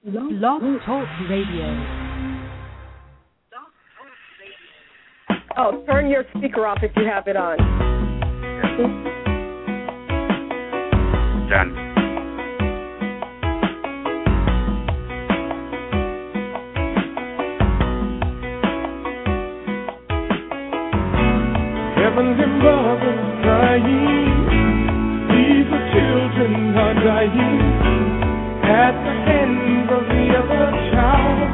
Blog Talk Radio. Oh, turn your speaker off if you have it on. Done. Heaven's above is crying, these are children are dying at the hands of the other child.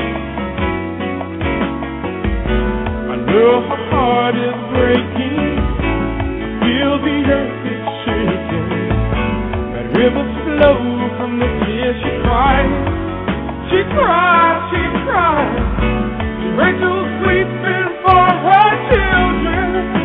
I know her heart is breaking, feel the earth is shaking, that rivers flow from the tears she cries. She cries, she cries, Rachel's weeping for her children.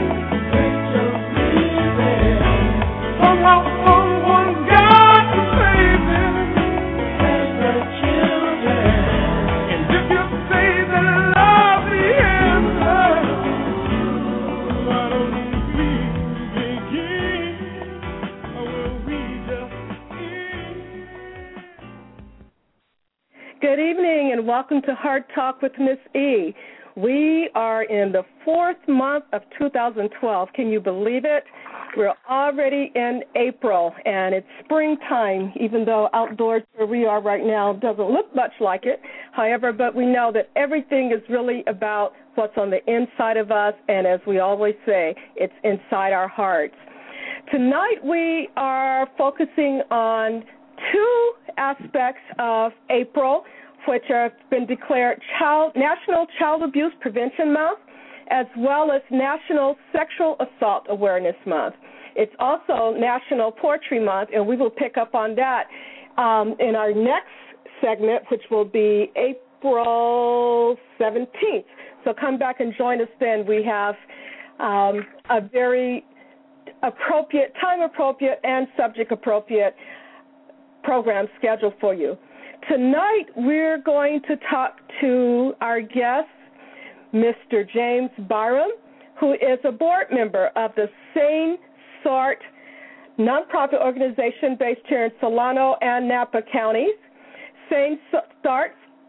Somehow someone got to save them, save the children. And if you say that love the answer, why don't we begin? Or will we just end? Good evening and welcome to Hard Talk with Miss E. We are in the fourth month of 2012. Can you believe it? We're already in April, and it's springtime, even though outdoors where we are right now doesn't look much like it. However, but we know that everything is really about what's on the inside of us, and as we always say, it's inside our hearts. Tonight we are focusing on two aspects of April, which have been declared National Child Abuse Prevention Month, as well as National Sexual Assault Awareness Month. It's also National Poetry Month, and we will pick up on that in our next segment, which will be April 17th. So come back and join us then. We have a very appropriate, time-appropriate, and subject-appropriate program scheduled for you. Tonight, we're going to talk to our guest, Mr. James Byram, who is a board member of the Sane Start nonprofit organization based here in Solano and Napa counties. Sane Start,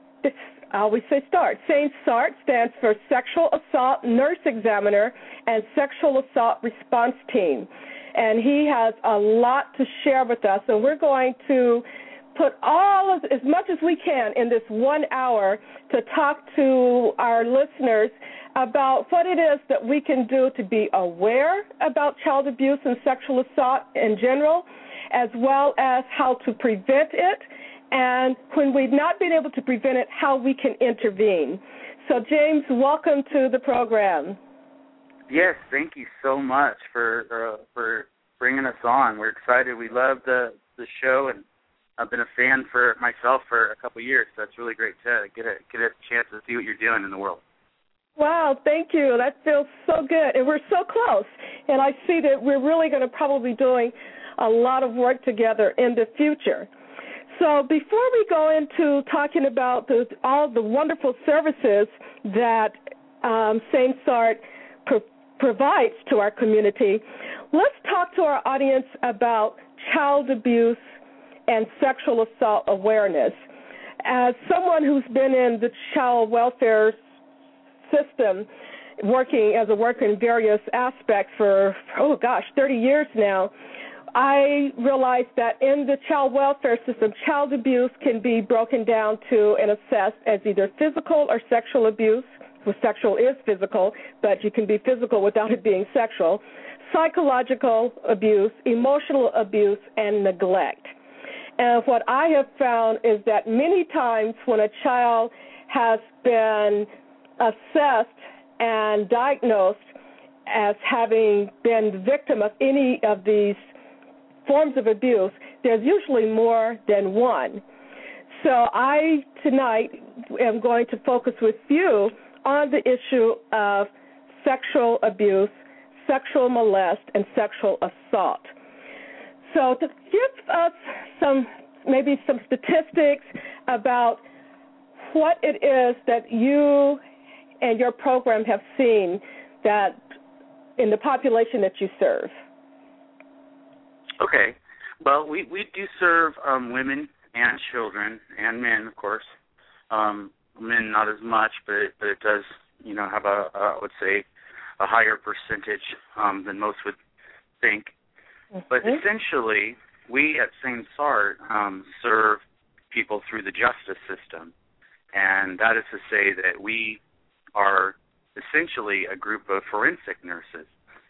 I always say START. Sane Start stands for Sexual Assault Nurse Examiner and Sexual Assault Response Team. And he has a lot to share with us, and we're going to put as much as we can in this 1 hour to talk to our listeners about what it is that we can do to be aware about child abuse and sexual assault in general, as well as how to prevent it, and when we've not been able to prevent it, how we can intervene. So, James, welcome to the program. Yes, thank you so much for bringing us on. We're excited. We love the show, and I've been a fan for myself for a couple of years, so it's really great to get a chance to see what you're doing in the world. Wow, thank you. That feels so good. And we're so close. And I see that we're really going to probably be doing a lot of work together in the future. So before we go into talking about all the wonderful services that Sane Start provides to our community, let's talk to our audience about child abuse and sexual assault awareness. As someone who's been in the child welfare system, working as a worker in various aspects for, 30 years now, I realized that in the child welfare system, child abuse can be broken down to and assessed as either physical or sexual abuse. Well, sexual is physical, but you can be physical without it being sexual, psychological abuse, emotional abuse, and neglect. And what I have found is that many times when a child has been assessed and diagnosed as having been the victim of any of these forms of abuse, there's usually more than one. So I tonight am going to focus with you on the issue of sexual abuse, sexual molest, and sexual assault. So to give us some statistics about what it is that you and your program have seen that in the population that you serve. Okay. Well, we do serve women and children and men, of course. Men not as much, but it does, have I would say, a higher percentage than most would think. Mm-hmm. But essentially, we at St. Sart serve people through the justice system, and that is to say that we are essentially a group of forensic nurses.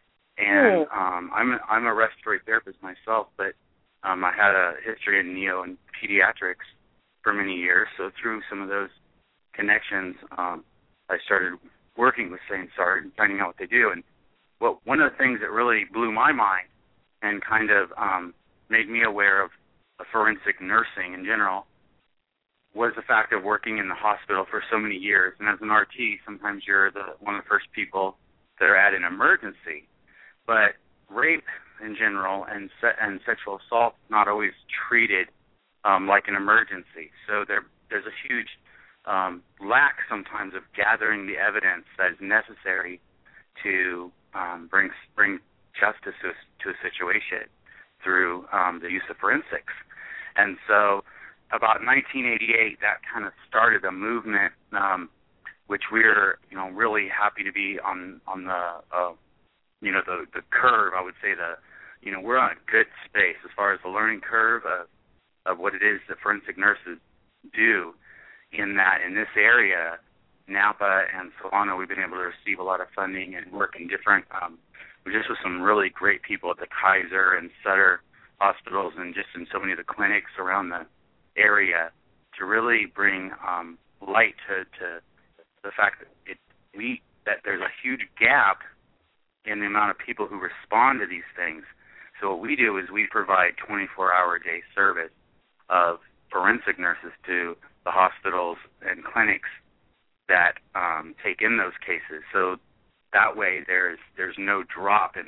And I'm a respiratory therapist myself, but I had a history in neo and pediatrics for many years. So through some of those connections, I started working with St. Sart and finding out what they do. And one of the things that really blew my mind and kind of made me aware of forensic nursing in general was the fact of working in the hospital for so many years. And as an RT, sometimes you're one of the first people that are at an emergency. But rape in general and sexual assault not always treated like an emergency. So there's a huge lack sometimes of gathering the evidence that is necessary to bring justice to a situation through the use of forensics. And so about 1988, that kind of started a movement, which we're really happy to be on the the curve. I would say we're on a good space as far as the learning curve of what it is that forensic nurses do. In this area, Napa and Solano, we've been able to receive a lot of funding and work in different, just with some really great people at the Kaiser and Sutter hospitals and just in so many of the clinics around the area to really bring light to the fact that there's a huge gap in the amount of people who respond to these things. So what we do is we provide 24-hour-a-day service of forensic nurses to the hospitals and clinics that take in those cases. So that way there's no drop in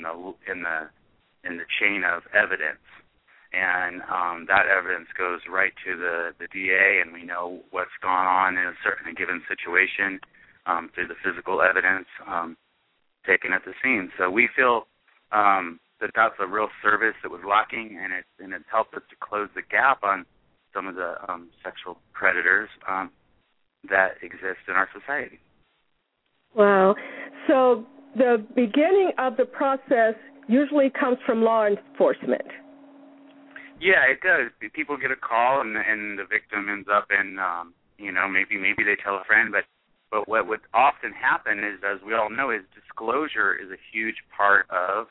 the chain of evidence. And that evidence goes right to the DA, and we know what's gone on in a given situation through the physical evidence taken at the scene. So we feel that that's a real service that was lacking, and it's helped us to close the gap on some of the sexual predators that exist in our society. Wow. So the beginning of the process usually comes from law enforcement. Yeah, it does. People get a call, and the victim ends up in, maybe they tell a friend, but what would often happen is, as we all know, is disclosure is a huge part of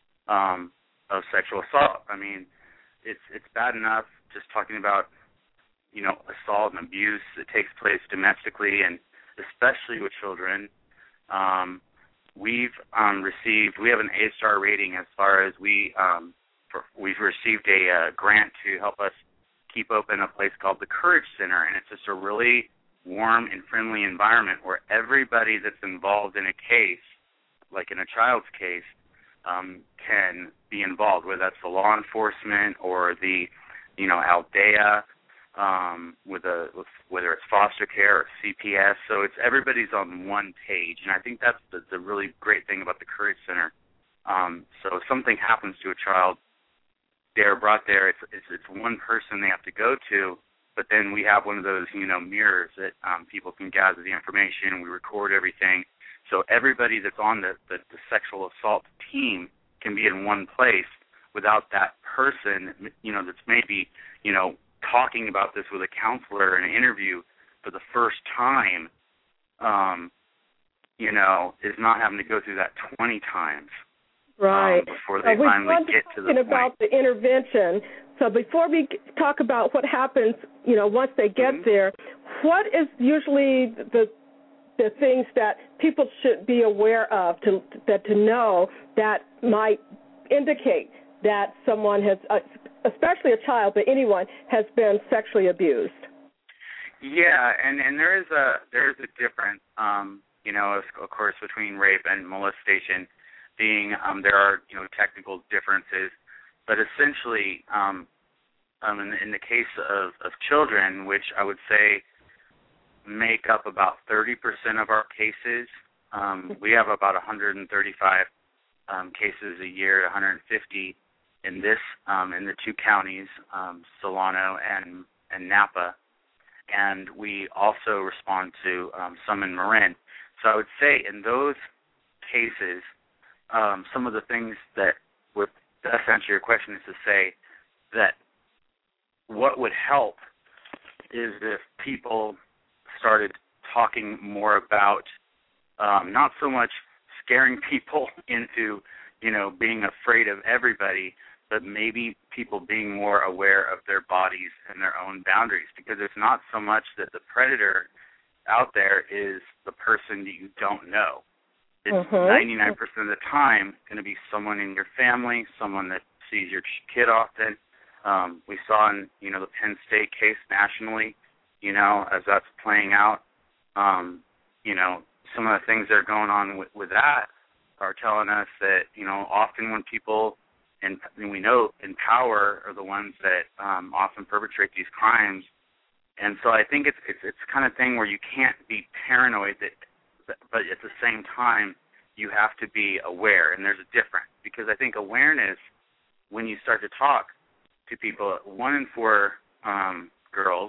sexual assault. I mean, it's bad enough just talking about, assault and abuse that takes place domestically, and especially with children. We have an A-star rating as far as we've received a grant to help us keep open a place called the Courage Center, and it's just a really warm and friendly environment where everybody that's involved in a case, like in a child's case, can be involved, whether that's the law enforcement or the, Aldea, whether it's foster care or CPS. So it's everybody's on one page, and I think that's the really great thing about the Courage Center. So if something happens to a child, they're brought there. It's one person they have to go to, but then we have one of those, mirrors that people can gather the information, and we record everything. So everybody that's on the sexual assault team can be in one place without that person, that's maybe, talking about this with a counselor in an interview for the first time, is not having to go through that 20 times. Right. Before they finally get to the point. About the intervention. So before we talk about what happens, once they get there, what is usually the things that people should be aware of to know that might indicate that someone has, especially a child, but anyone, has been sexually abused? Yeah, and there is a difference, of course, between rape and molestation. Being there are technical differences, but essentially in the case of children, which I would say make up about 30% of our cases, we have about 135 cases a year, 150 in the two counties, Solano and and Napa, and we also respond to some in Marin. So I would say in those cases, some of the things that would best answer your question is to say that what would help is if people started talking more about not so much scaring people into, being afraid of everybody, but maybe people being more aware of their bodies and their own boundaries, because it's not so much that the predator out there is the person that you don't know. It's 99% of the time going to be someone in your family, someone that sees your kid often. We saw in, the Penn State case nationally, as that's playing out, some of the things that are going on with that are telling us that, often when people, and we know in power are the ones that often perpetrate these crimes. And so I think it's kind of thing where you can't be paranoid, but at the same time, you have to be aware, and there's a difference. Because I think awareness, when you start to talk to people, 1 in 4 girls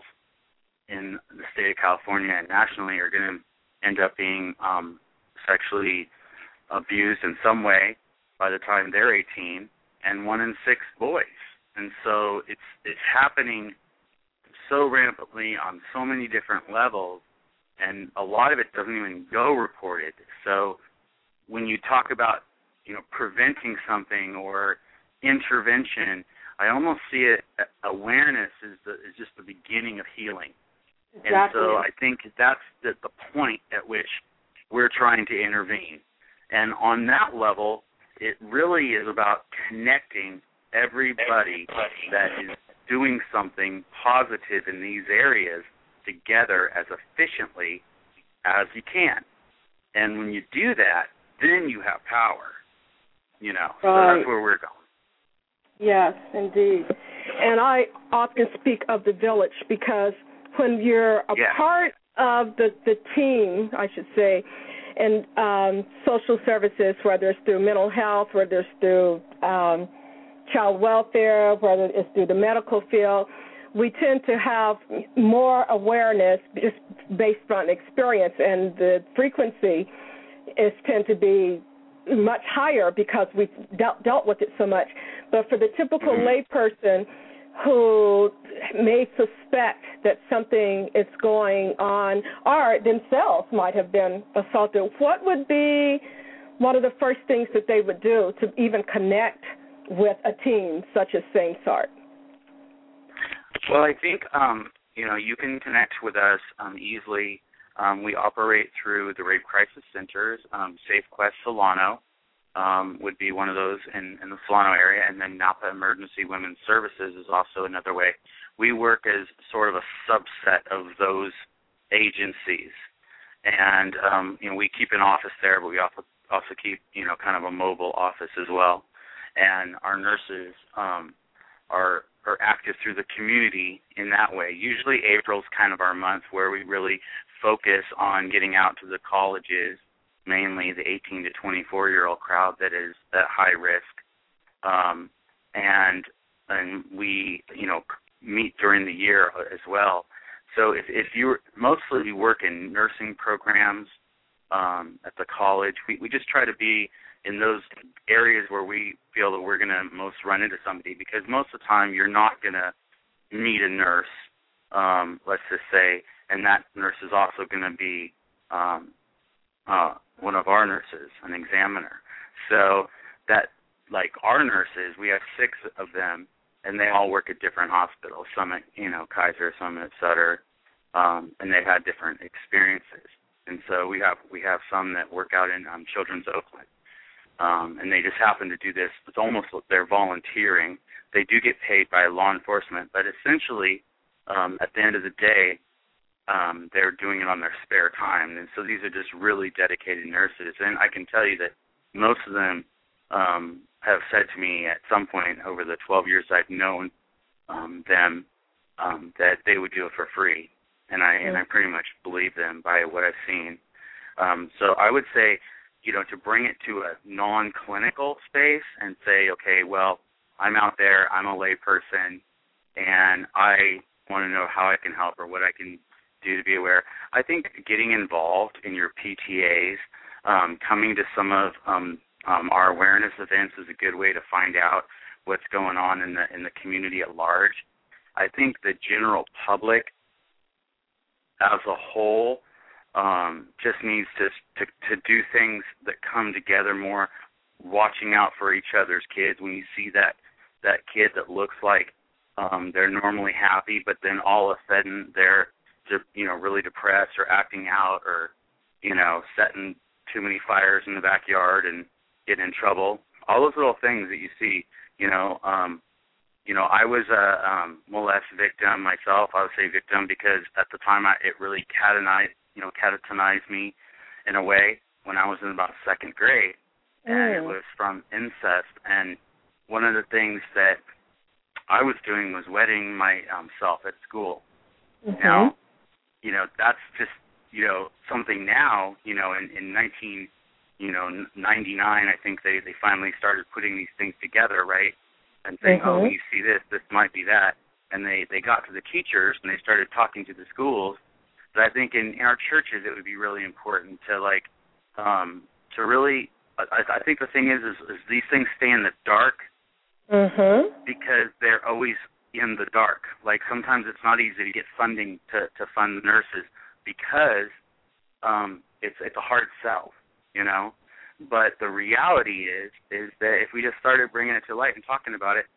in the state of California and nationally are going to end up being sexually abused in some way by the time they're 18, and 1 in 6 boys. And so it's happening so rampantly on so many different levels, and a lot of it doesn't even go reported. So when you talk about, preventing something or intervention, I almost see it, awareness is just the beginning of healing. Exactly. And so I think that's the point at which we're trying to intervene. And on that level, it really is about connecting everybody that is doing something positive in these areas together as efficiently as you can. And when you do that, then you have power, So that's where we're going. Yes, indeed. And I often speak of the village because when you're a part of the team, I should say, in social services, whether it's through mental health, whether it's through child welfare, whether it's through the medical field, we tend to have more awareness just based on experience, and the frequency tend to be much higher because we've dealt with it so much. But for the typical layperson who may suspect that something is going on or themselves might have been assaulted, what would be one of the first things that they would do to even connect with a team such as St. Sart? Well, I think, you can connect with us easily. We operate through the Rape Crisis Centers. Safe Quest Solano would be one of those in the Solano area, and then Napa Emergency Women's Services is also another way. We work as sort of a subset of those agencies. And, we keep an office there, but we also keep, kind of a mobile office as well. And our nurses are active through the community in that way. Usually April's kind of our month where we really focus on getting out to the colleges, mainly the 18 to 24-year-old crowd that is at high risk. And we, meet during the year as well. So if you mostly we work in nursing programs at the college, we just try to be in those areas where we feel that we're going to most run into somebody, because most of the time you're not going to meet a nurse, let's just say, and that nurse is also going to be one of our nurses, an examiner. So that, like our nurses, we have 6 of them, and they all work at different hospitals, some at, Kaiser, some at Sutter, and they've had different experiences. And so we have some that work out in Children's Oakland. And they just happen to do this. It's almost like they're volunteering. They do get paid by law enforcement, but essentially, at the end of the day, they're doing it on their spare time. And so these are just really dedicated nurses. And I can tell you that most of them have said to me at some point over the 12 years I've known them that they would do it for free. And I pretty much believe them by what I've seen. So I would say, to bring it to a non-clinical space and say, okay, well, I'm out there, I'm a lay person, and I want to know how I can help or what I can do to be aware. I think getting involved in your PTAs, coming to some of our awareness events is a good way to find out what's going on in the community at large. I think the general public as a whole just needs to do things that come together more, watching out for each other's kids. When you see that kid that looks like they're normally happy, but then all of a sudden they're really depressed or acting out or, setting too many fires in the backyard and getting in trouble. All those little things that you see, I was a molest victim myself. I would say victim because at the time it really catatonized me in a way when I was in about second grade. And it was from incest. And one of the things that I was doing was wetting myself at school. Mm-hmm. Now, that's just, something now, in 1999, I think they finally started putting these things together, right? And saying, oh, when you see this might be that. And they got to the teachers and they started talking to the schools. But I think in our churches it would be really important to to really, I think the thing is these things stay in the dark because they're always in the dark. Like sometimes it's not easy to get funding to fund the nurses because it's a hard sell, But the reality is that if we just started bringing it to light and talking about it,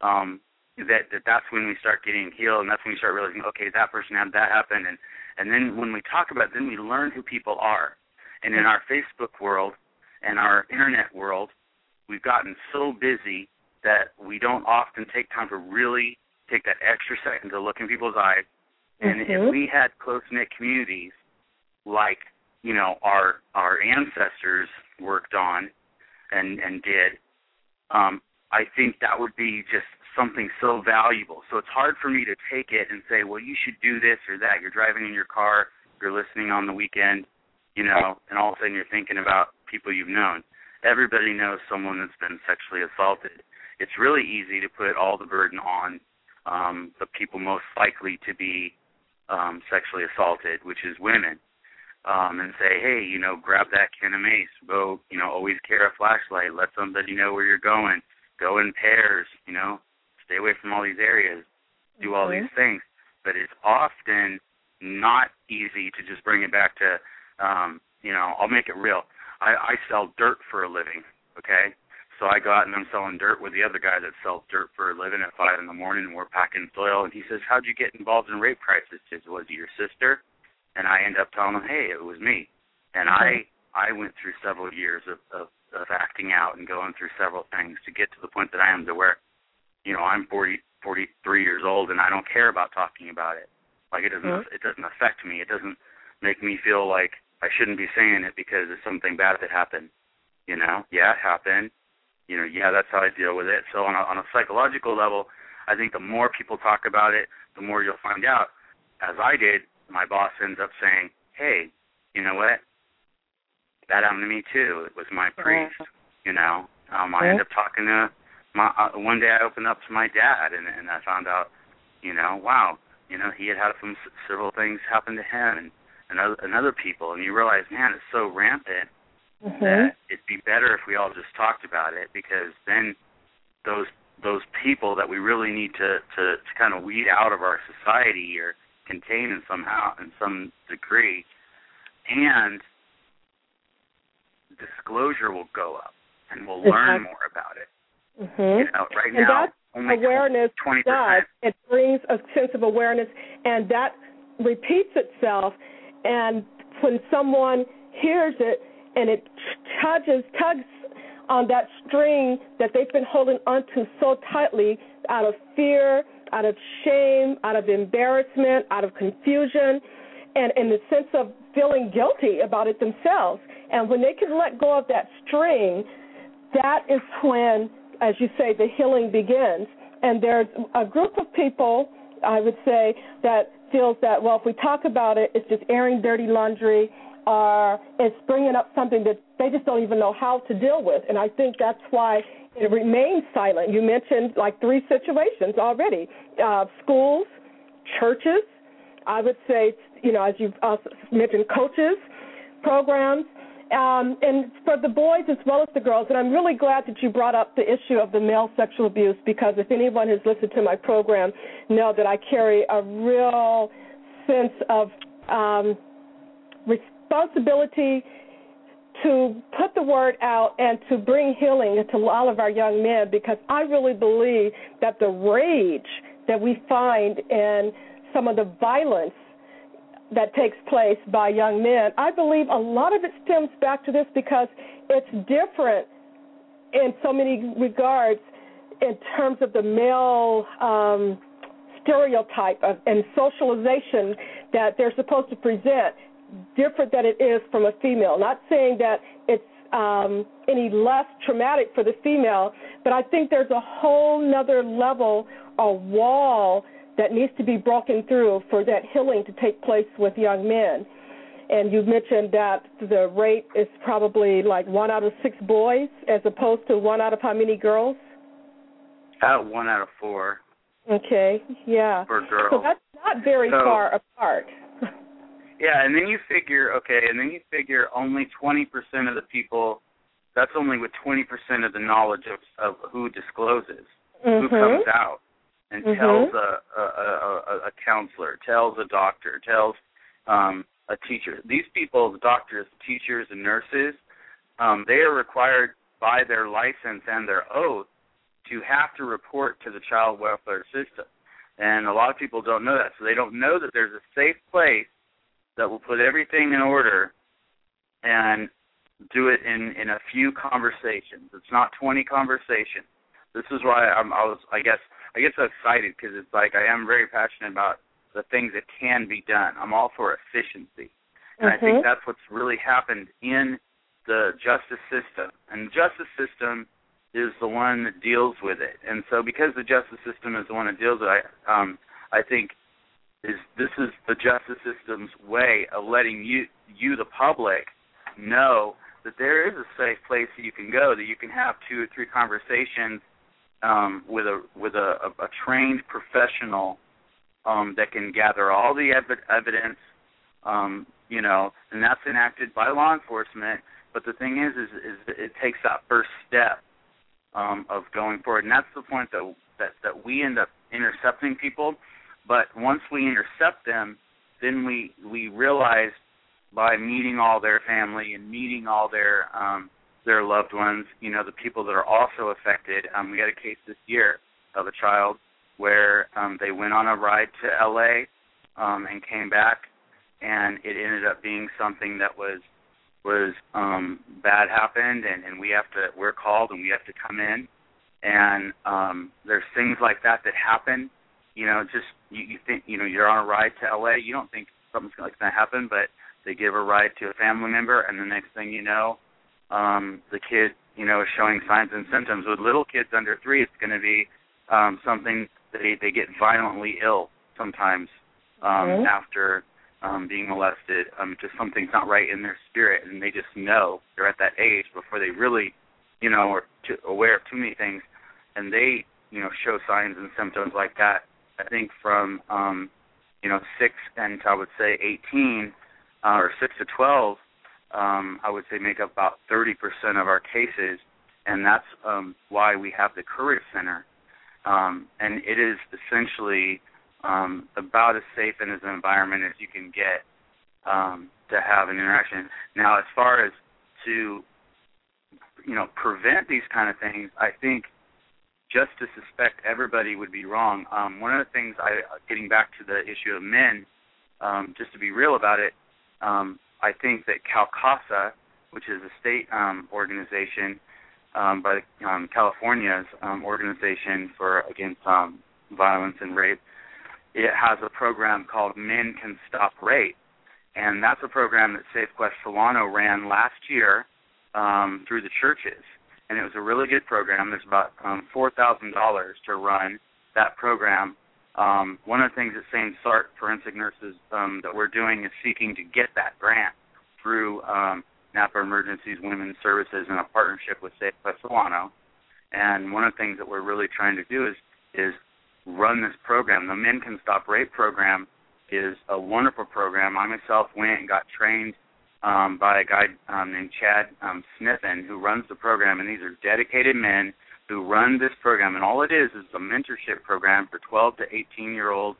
that's when we start getting healed, and that's when we start realizing, okay, that person had that happen, and then when we talk about it, then we learn who people are. And in our Facebook world and our internet world, we've gotten so busy that we don't often take time to really take that extra second to look in people's eyes. And if we had close-knit communities like, our ancestors worked on and did, I think that would be just something so valuable. So it's hard for me to take it and say, well, you should do this or that. You're driving in your car, you're listening on the weekend, and all of a sudden you're thinking about people you've known. Everybody knows someone that's been sexually assaulted. It's really easy to put all the burden on the people most likely to be sexually assaulted, which is women. And say, hey, grab that can of mace. Go, always carry a flashlight. Let somebody know where you're going. Go in pairs, stay away from all these areas. Do all these things. But it's often not easy to just bring it back to, I'll make it real. I sell dirt for a living, okay? So I go out and I'm selling dirt with the other guy that sells dirt for a living at 5 in the morning, and we're packing soil. And he says, how'd you get involved in rape crisis? Was it your sister? And I end up telling him, hey, it was me. And I went through several years of acting out and going through several things to get to the point that I am to where, I'm 43 years old and I don't care about talking about it. Like it doesn't affect me. It doesn't make me feel like I shouldn't be saying it because it's something bad that happened. Yeah, it happened. Yeah, that's how I deal with it. So on a psychological level, I think the more people talk about it, the more you'll find out. As I did, my boss ends up saying, hey, you know what? That happened to me too. It was my priest, I ended up talking to one day I opened up to my dad and I found out, wow, he had several things happen to him and other people. And you realize, man, it's so rampant that it'd be better if we all just talked about it, because then those people that we really need to kind of weed out of our society or contain in some degree, and disclosure will go up, and we'll learn more about it. Right and now, only awareness 20%. It brings a sense of awareness, and that repeats itself. And when someone hears it, and it tugs on that string that they've been holding onto so tightly out of fear, out of shame, out of embarrassment, out of confusion, and in the sense of feeling guilty about it themselves. And when they can let go of that string, that is when, as you say, the healing begins. And there's a group of people, I would say, that feels that, well, if we talk about it, it's just airing dirty laundry, or it's bringing up something that they just don't even know how to deal with. And I think that's why it remains silent. You mentioned like 3 situations already, schools, churches. I would say, as you've also mentioned, coaches, programs, and for the boys as well as the girls. And I'm really glad that you brought up the issue of the male sexual abuse, because if anyone has listened to my program, know that I carry a real sense of responsibility to put the word out and to bring healing to all of our young men, because I really believe that the rage that we find in some of the violence that takes place by young men, I believe a lot of it stems back to this, because it's different in so many regards in terms of the male stereotype and socialization that they're supposed to present, different than it is from a female. Not saying that it's any less traumatic for the female, but I think there's a whole nother level, a wall that needs to be broken through for that healing to take place with young men. And you mentioned that the rate is probably like 1 out of 6 boys as opposed to 1 out of how many girls? 1 out of 4. Okay, yeah. For girls. So that's not very far apart. Yeah, and then you figure, only 20% of the people, that's only with 20% of the knowledge of who discloses, who comes out and tells a counselor, tells a doctor, tells a teacher. These people, the doctors, teachers, and nurses, they are required by their license and their oath to have to report to the child welfare system. And a lot of people don't know that, so they don't know that there's a safe place that will put everything in order and do it in a few conversations. It's not 20 conversations. This is why I get so excited, because it's like I am very passionate about the things that can be done. I'm all for efficiency. And I think that's what's really happened in the justice system. And the justice system is the one that deals with it. And so because the justice system is the one that deals with it, I think this is the justice system's way of letting you, the public, know that there is a safe place that you can go, that you can have 2 or 3 conversations with a trained professional that can gather all the evidence, and that's enacted by law enforcement. But the thing is it takes that first step of going forward, and that's the point that we end up intercepting people. But once we intercept them, then we realize by meeting all their family and meeting all their loved ones, the people that are also affected. We had a case this year of a child where they went on a ride to L.A. And came back, and it ended up being something that was bad happened, and we're called and we have to come in, and there's things like that happen. You think you're on a ride to L.A. You don't think something's going to happen, but they give a ride to a family member, and the next thing you know, the kid is showing signs and symptoms. With little kids under 3, it's going to be something that they get violently ill sometimes after being molested. Just something's not right in their spirit, and they just know. They're at that age before they really, are aware of too many things, and they, show signs and symptoms like that. I think from 6 and I would say 18, or 6 to 12, I would say make up about 30% of our cases, and that's why we have the Courage Center. And it is essentially about as safe and as an environment as you can get to have an interaction. Now, as far as to, prevent these kind of things, I think just to suspect everybody would be wrong. One of the things, getting back to the issue of men, just to be real about it, I think that CalCASA, which is a state organization by California's organization against violence and rape, it has a program called Men Can Stop Rape, and that's a program that SafeQuest Solano ran last year through the churches, and it was a really good program. There's about $4,000 to run that program. One of the things that St. Sart Forensic Nurses that we're doing is seeking to get that grant through Napa Emergencies Women's Services in a partnership with SafeQuest Solano. And one of the things that we're really trying to do is run this program. The Men Can Stop Rape program is a wonderful program. I myself went and got trained by a guy named Chad Smithen, who runs the program, and these are dedicated men who run this program. And all it is a mentorship program for 12 to 18-year-old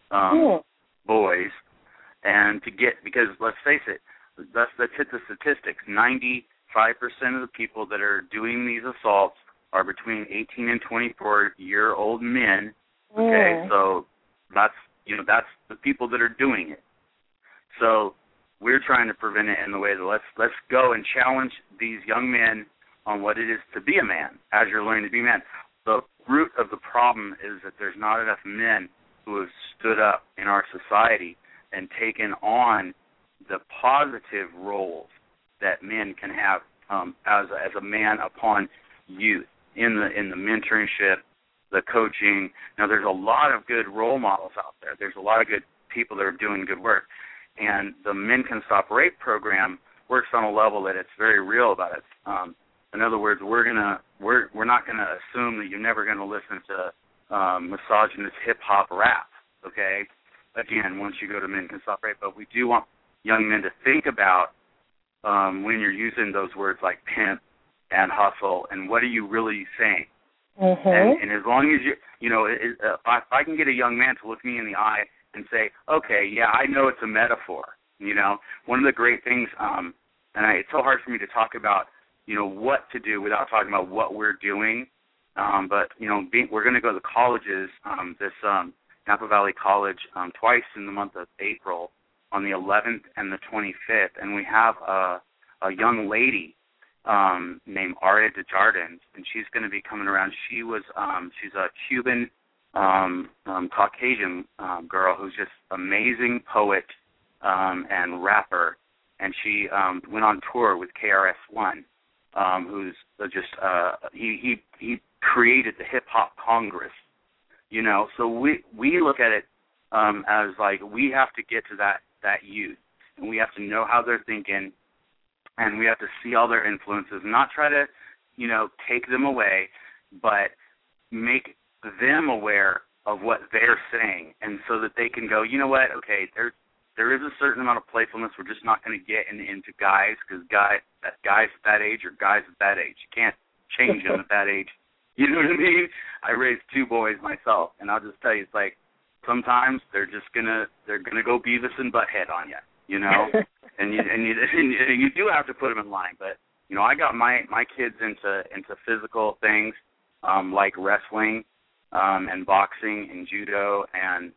boys. And because let's face it, let's hit the statistics. 95% of the people that are doing these assaults are between 18 and 24-year-old men. Okay, so that's the people that are doing it. So we're trying to prevent it in the way that let's go and challenge these young men on what it is to be a man as you're learning to be a man. The root of the problem is that there's not enough men who have stood up in our society and taken on the positive roles that men can have as a man upon youth in the mentorship, the coaching. Now, there's a lot of good role models out there. There's a lot of good people that are doing good work. And the Men Can Stop Rape program works on a level that it's very real about it. In other words, we're not gonna assume that you're never gonna listen to misogynist hip hop rap. Okay, again, once you go to Men Can Stop Rape, but we do want young men to think about when you're using those words like pimp and hustle, and what are you really saying? And as long as if I can get a young man to look me in the eye and say, okay, yeah, I know it's a metaphor. One of the great things, it's so hard for me to talk about, what to do without talking about what we're doing. But we're going to go to colleges, this Napa Valley College, twice in the month of April, on the 11th and the 25th, and we have a young lady named Aria Desjardins, and she's going to be coming around. She's a Cuban Caucasian girl who's just amazing poet and rapper, and she went on tour with KRS-One, who's just he created the Hip Hop Congress, So we look at it as like we have to get to that youth, and we have to know how they're thinking, and we have to see all their influences, not try to, take them away, but make them aware of what they're saying, and so that they can go, you know what, okay, there is a certain amount of playfulness. We're just not going to get into guys, because guys at that age are guys at that age. You can't change them at that age. You know what I mean? I raised 2 boys myself, and I'll just tell you, it's like sometimes they're gonna go Beavis and Butthead on you, and you do have to put them in line. But I got my kids into physical things like wrestling and boxing and judo, and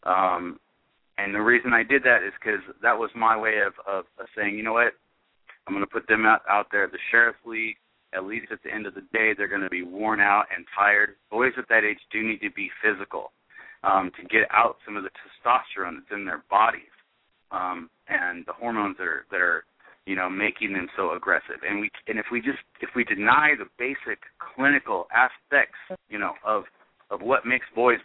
the reason I did that is because that was my way of saying, you know what, I'm going to put them out there at the Sheriff's League. At least at the end of the day, they're going to be worn out and tired. Boys at that age do need to be physical to get out some of the testosterone that's in their bodies and the hormones that are making them so aggressive. And if we deny the basic clinical aspects of what makes boys,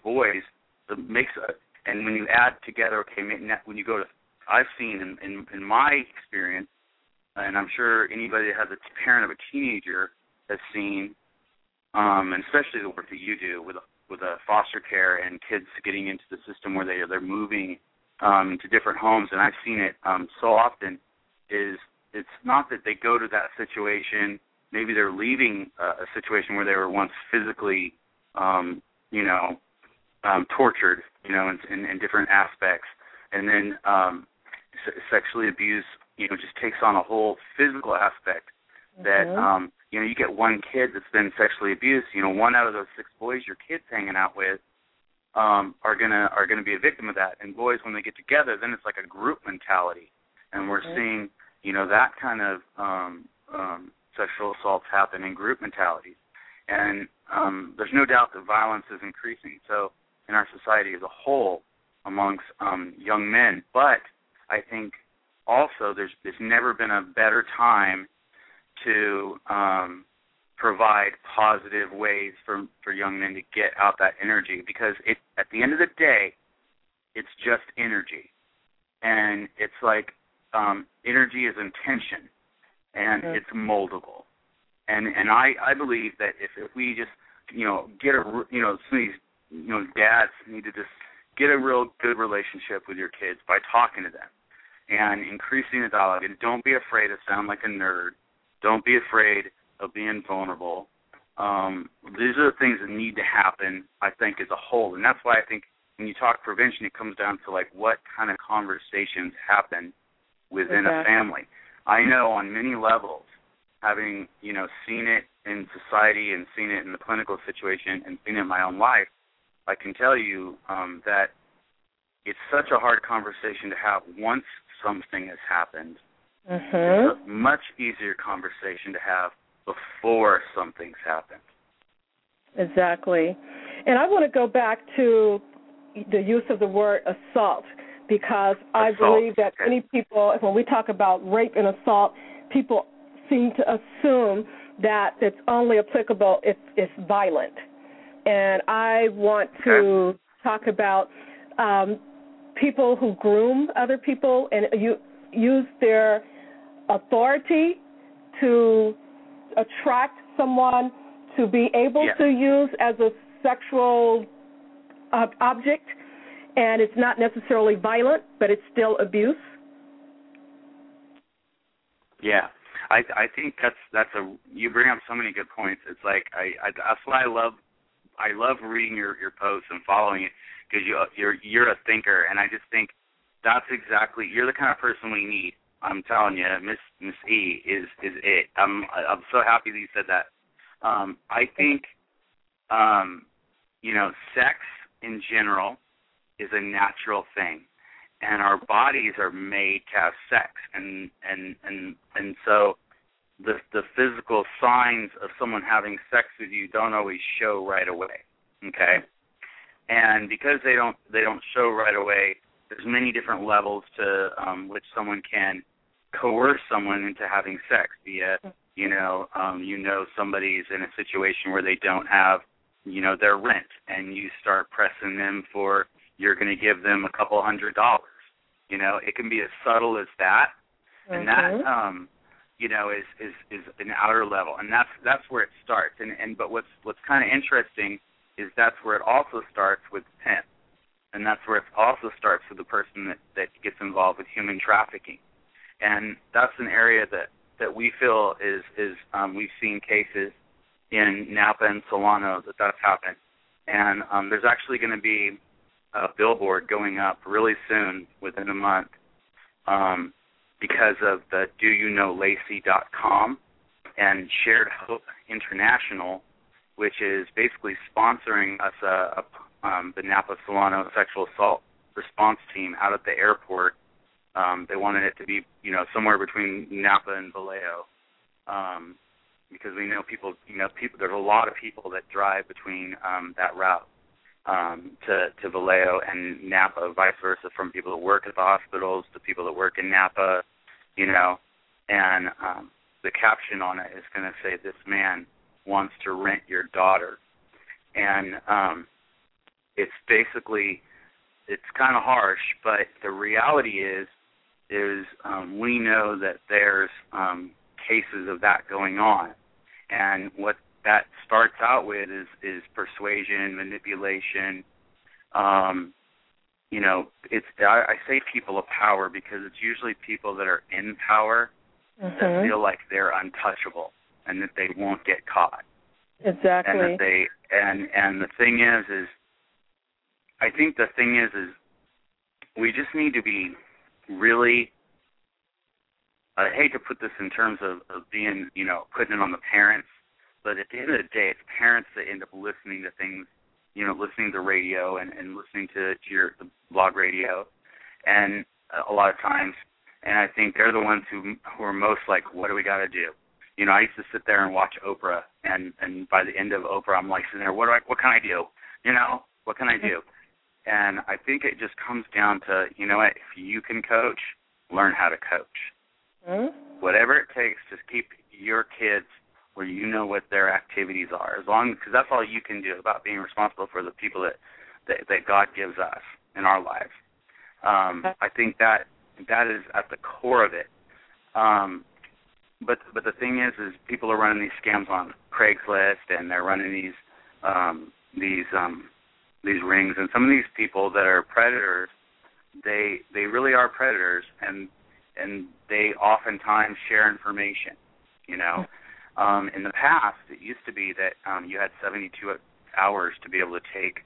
and when you add together, okay, when you go to, I've seen in my experience, and I'm sure anybody that has a parent of a teenager has seen, and especially the work that you do with a foster care and kids getting into the system where they're moving to different homes, and I've seen it so often, is it's not that they go to that situation, maybe they're leaving a situation where they were once physically, tortured, in different aspects, and then sexually abused, just takes on a whole physical aspect that, you get one kid that's been sexually abused, 1 out of those 6 boys your kid's hanging out with are gonna be a victim of that. And boys, when they get together, then it's like a group mentality, and we're seeing, that kind of sexual assaults happen in group mentalities. And there's no doubt that violence is increasing, so in our society as a whole amongst young men. But I think also there's never been a better time to provide positive ways for young men to get out that energy, because at the end of the day, it's just energy. And it's like energy is intention, and it's moldable. And I believe that if we just, get some of these dads need to just get a real good relationship with your kids by talking to them and increasing the dialogue. And don't be afraid to sound like a nerd. Don't be afraid of being vulnerable. These are the things that need to happen, I think, as a whole. And that's why I think when you talk prevention, it comes down to, like, what kind of conversations happen within a family. I know on many levels, having, seen it in society and seen it in the clinical situation and seen it in my own life, I can tell you that it's such a hard conversation to have once something has happened. It's a much easier conversation to have before something's happened. Exactly. And I want to go back to the use of the word assault, because I believe that many people, when we talk about rape and assault, people seem to assume that it's only applicable if it's violent. And I want to talk about people who groom other people and use their authority to attract someone to be able to use as a sexual object, and it's not necessarily violent, but it's still abuse. Yeah, I think that's you bring up so many good points. It's like that's why I love reading your posts and following it, because you're a thinker, and I just think that's exactly, you're the kind of person we need. I'm telling you, Miss E is it. I'm so happy that you said that. I think sex in general is a natural thing, and our bodies are made to have sex, and so the physical signs of someone having sex with you don't always show right away. Okay, and because they don't show right away, there's many different levels to which someone can coerce someone into having sex via, somebody's in a situation where they don't have, their rent, and you start pressing them for, you're going to give them $200. It can be as subtle as that, and that, is an outer level, and that's where it starts. But what's kind of interesting is that's where it also starts with pimp, and that's where it also starts with the person that gets involved with human trafficking. And that's an area that we feel is we've seen cases in Napa and Solano that's happened. And there's actually going to be a billboard going up really soon, within a month, because of the doyouknowlaci.com and Shared Hope International, which is basically sponsoring us the Napa Solano sexual assault response team out at the airport. They wanted it to be, somewhere between Napa and Vallejo, because we know people. There's a lot of people that drive between that route to Vallejo and Napa, vice versa, from people that work at the hospitals to people that work in Napa, And the caption on it is going to say, "This man wants to rent your daughter," and it's basically, it's kind of harsh, but the reality is we know that there's cases of that going on, and what that starts out with is persuasion, manipulation. I say people of power because it's usually people that are in power that feel like they're untouchable and that they won't get caught. Exactly. And that they and the thing is I think the thing is we just need to be really, I hate to put this in terms of being, putting it on the parents, but at the end of the day, it's parents that end up listening to things, listening to radio and listening to the blog radio, and a lot of times, and I think they're the ones who are most like, what do we got to do? I used to sit there and watch Oprah, and by the end of Oprah, I'm like sitting there, what can I do? What can I do? And I think it just comes down to, if you can coach, learn how to coach. Whatever it takes, just keep your kids where you know what their activities are, because that's all you can do about being responsible for the people that God gives us in our lives. I think that is at the core of it. But the thing is people are running these scams on Craigslist, and they're running these rings, and some of these people that are predators, they really are predators, and they oftentimes share information. You know, in the past, it used to be that you had 72 hours to be able to take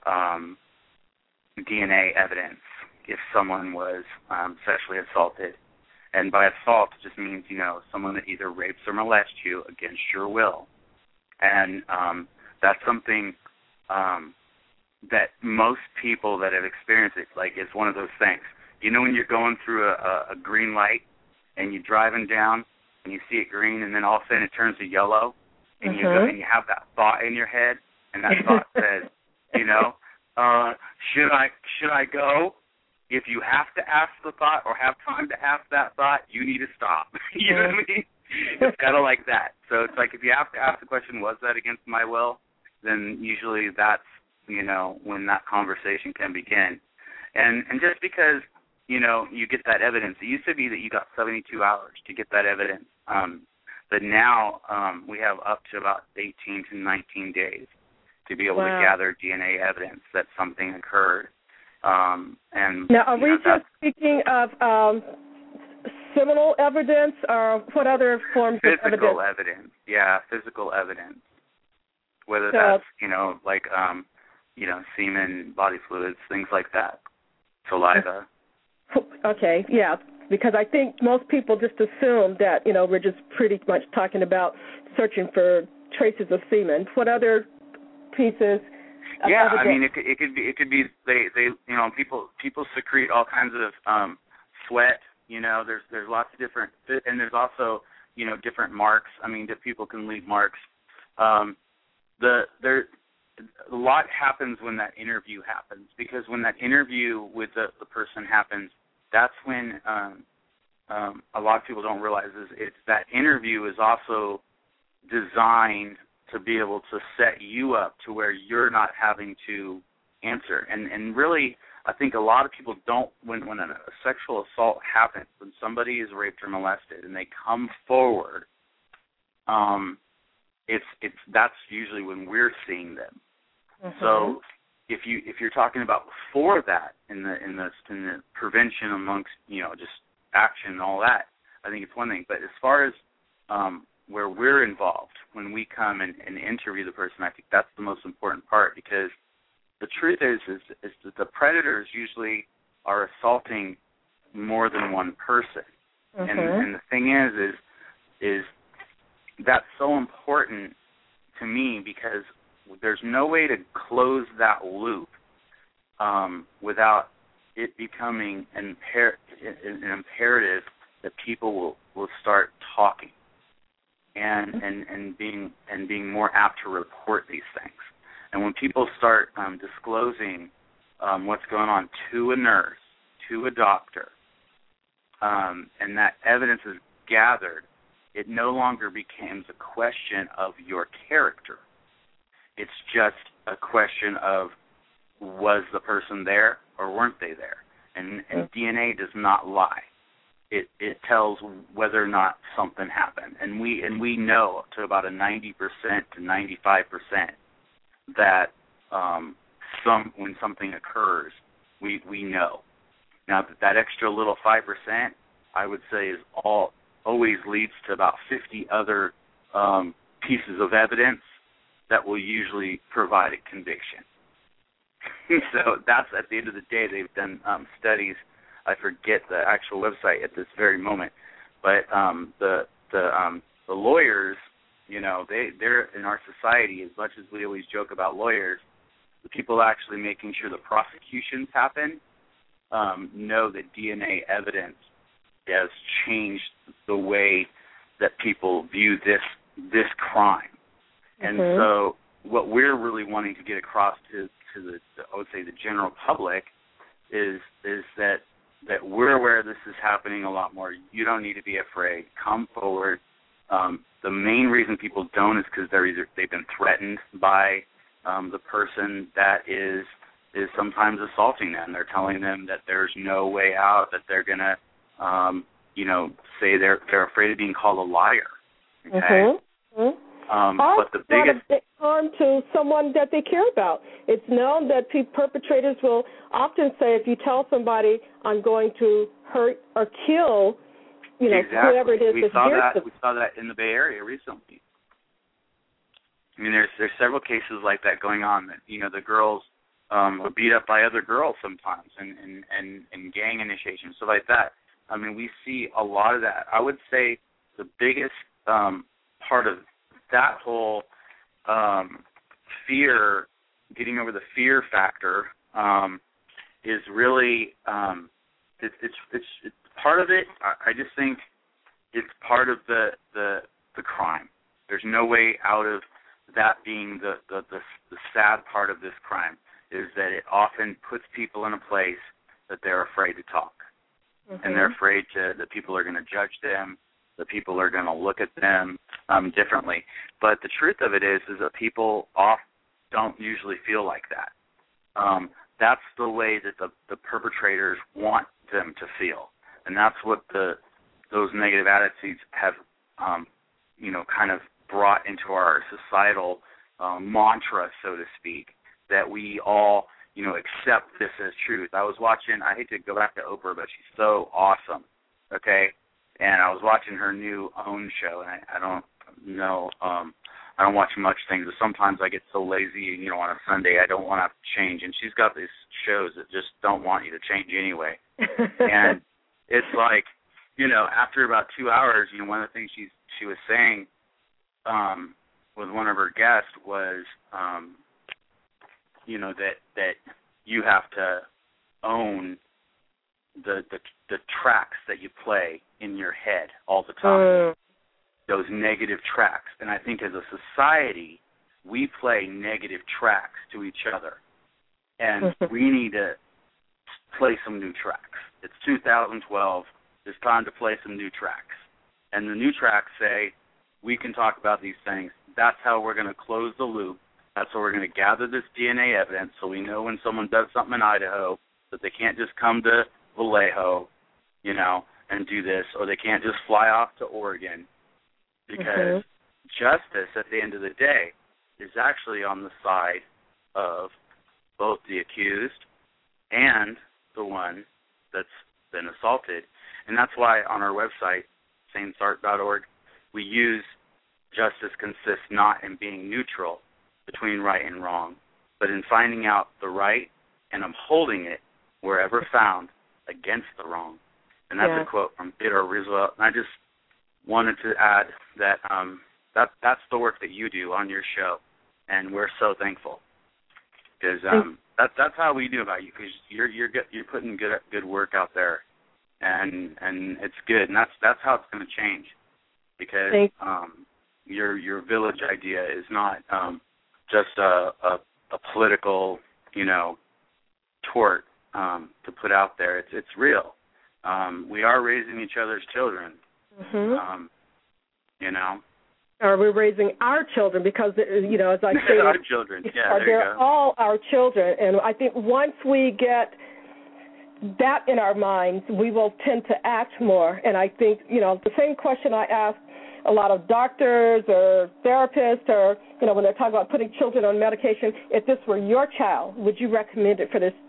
DNA evidence if someone was sexually assaulted. And by assault, it just means, you know, someone that either rapes or molests you against your will. And that's something that most people that have experienced it, like, it's one of those things. You know when you're going through a green light and you're driving down and you see it green and then all of a sudden it turns to yellow and you go, and you have that thought in your head and that thought says, you know, should I go? If you have to ask the thought or have time to ask that thought, you need to stop. You know what I mean? It's kind of like that. So it's like if you have to ask the question, was that against my will, then usually that's, you know, when that conversation can begin. And just because, you know, you get that evidence, it used to be that you got 72 hours to get that evidence. But now we have up to about 18 to 19 days to be able to gather DNA evidence that something occurred. And now, are we just speaking of seminal evidence, or what other forms of evidence? Physical evidence, yeah, physical evidence. Whether that's, you know, like, you know, semen, body fluids, things like that, saliva. Okay, yeah, because I think most people just assume that, you know, we're just pretty much talking about searching for traces of semen. What other pieces? Yeah, I mean, it could be they you know, people secrete all kinds of sweat. You know, there's lots of different, and there's also, you know, different marks. I mean, that people can leave marks. A lot happens when that interview happens, because when that interview with the person happens, that's when a lot of people don't realize is that interview is also designed to be able to set you up to where you're not having to answer. And really, I think a lot of people don't, when a sexual assault happens, when somebody is raped or molested and they come forward, that's usually when we're seeing them. So if you're talking about before that in the prevention amongst, you know, just action and all that, I think it's one thing. But as far as where we're involved, when we come and interview the person, I think that's the most important part, because the truth is that the predators usually are assaulting more than one person. And the thing is that's so important to me, because there's no way to close that loop without it becoming an imperative that people will start talking and being more apt to report these things. And when people start disclosing what's going on to a nurse, to a doctor, and that evidence is gathered, it no longer becomes a question of your character. It's just a question of, was the person there or weren't they there? And DNA does not lie. It tells whether or not something happened. And we know to about a 90% to 95% that when something occurs, we know. Now that extra little 5%, I would say, is always leads to about 50 other pieces of evidence that will usually provide a conviction. So that's, at the end of the day, they've done studies. I forget the actual website at this very moment, but the lawyers, you know, they're in our society, as much as we always joke about lawyers, the people actually making sure the prosecutions happen know that DNA evidence has changed the way that people view this crime. And so what we're really wanting to get across to the I would say the general public is that we're aware this is happening a lot more. You don't need to be afraid. Come forward. The main reason people don't is because they've been threatened by the person that is sometimes assaulting them. They're telling them that there's no way out, that they're gonna say they're afraid of being called a liar. Okay. But the biggest harm to someone that they care about. It's known that perpetrators will often say, if you tell somebody I'm going to hurt or kill, whoever it is we saw that in the Bay Area recently. I mean, there's several cases like that going on. That the girls are beat up by other girls sometimes, and gang initiation, stuff like that. I mean, we see a lot of that. I would say the biggest part of that whole fear, getting over the fear factor, is really it's part of it. I just think it's part of the crime. There's no way out of that being the sad part of this crime, is that it often puts people in a place that they're afraid to talk. Mm-hmm. And they're afraid that people are going to judge them, that people are going to look at them differently. But the truth of it is that people don't usually feel like that. That's the way that the perpetrators want them to feel. And that's what those negative attitudes have, kind of brought into our societal mantra, so to speak, that we all, accept this as truth. I hate to go back to Oprah, but she's so awesome, okay? And I was watching her new OWN show, and I don't know, I don't watch much things, but sometimes I get so lazy, on a Sunday I don't want to change. And she's got these shows that just don't want you to change anyway. And it's like, after about 2 hours, one of the things she was saying with one of her guests was, that you have to own the tracks that you play in your head all the time, those negative tracks. And I think as a society, we play negative tracks to each other, and we need to play some new tracks. It's 2012. It's time to play some new tracks. And the new tracks say, we can talk about these things. That's how we're going to close the loop. That's how we're going to gather this DNA evidence, so we know when someone does something in Idaho that they can't just come to Vallejo, and do this, or they can't just fly off to Oregon, because justice at the end of the day is actually on the side of both the accused and the one that's been assaulted. And that's why on our website, saintsart.org, we use justice consists not in being neutral between right and wrong, but in finding out the right and upholding it wherever found against the wrong. And that's a quote from Theodore Roosevelt. And I just wanted to add that that's the work that you do on your show, and we're so thankful, because that's how we do about you, because you're putting good work out there, and it's good, and that's how it's going to change, because your village idea is not just a political tort to put out there. It's real. We are raising each other's children. Or we're raising our children, because as I say, our children. Yeah, they're all our children. And I think once we get that in our minds, we will tend to act more. And I think the same question I ask a lot of doctors or therapists, or when they're talking about putting children on medication, if this were your child, would you recommend it for this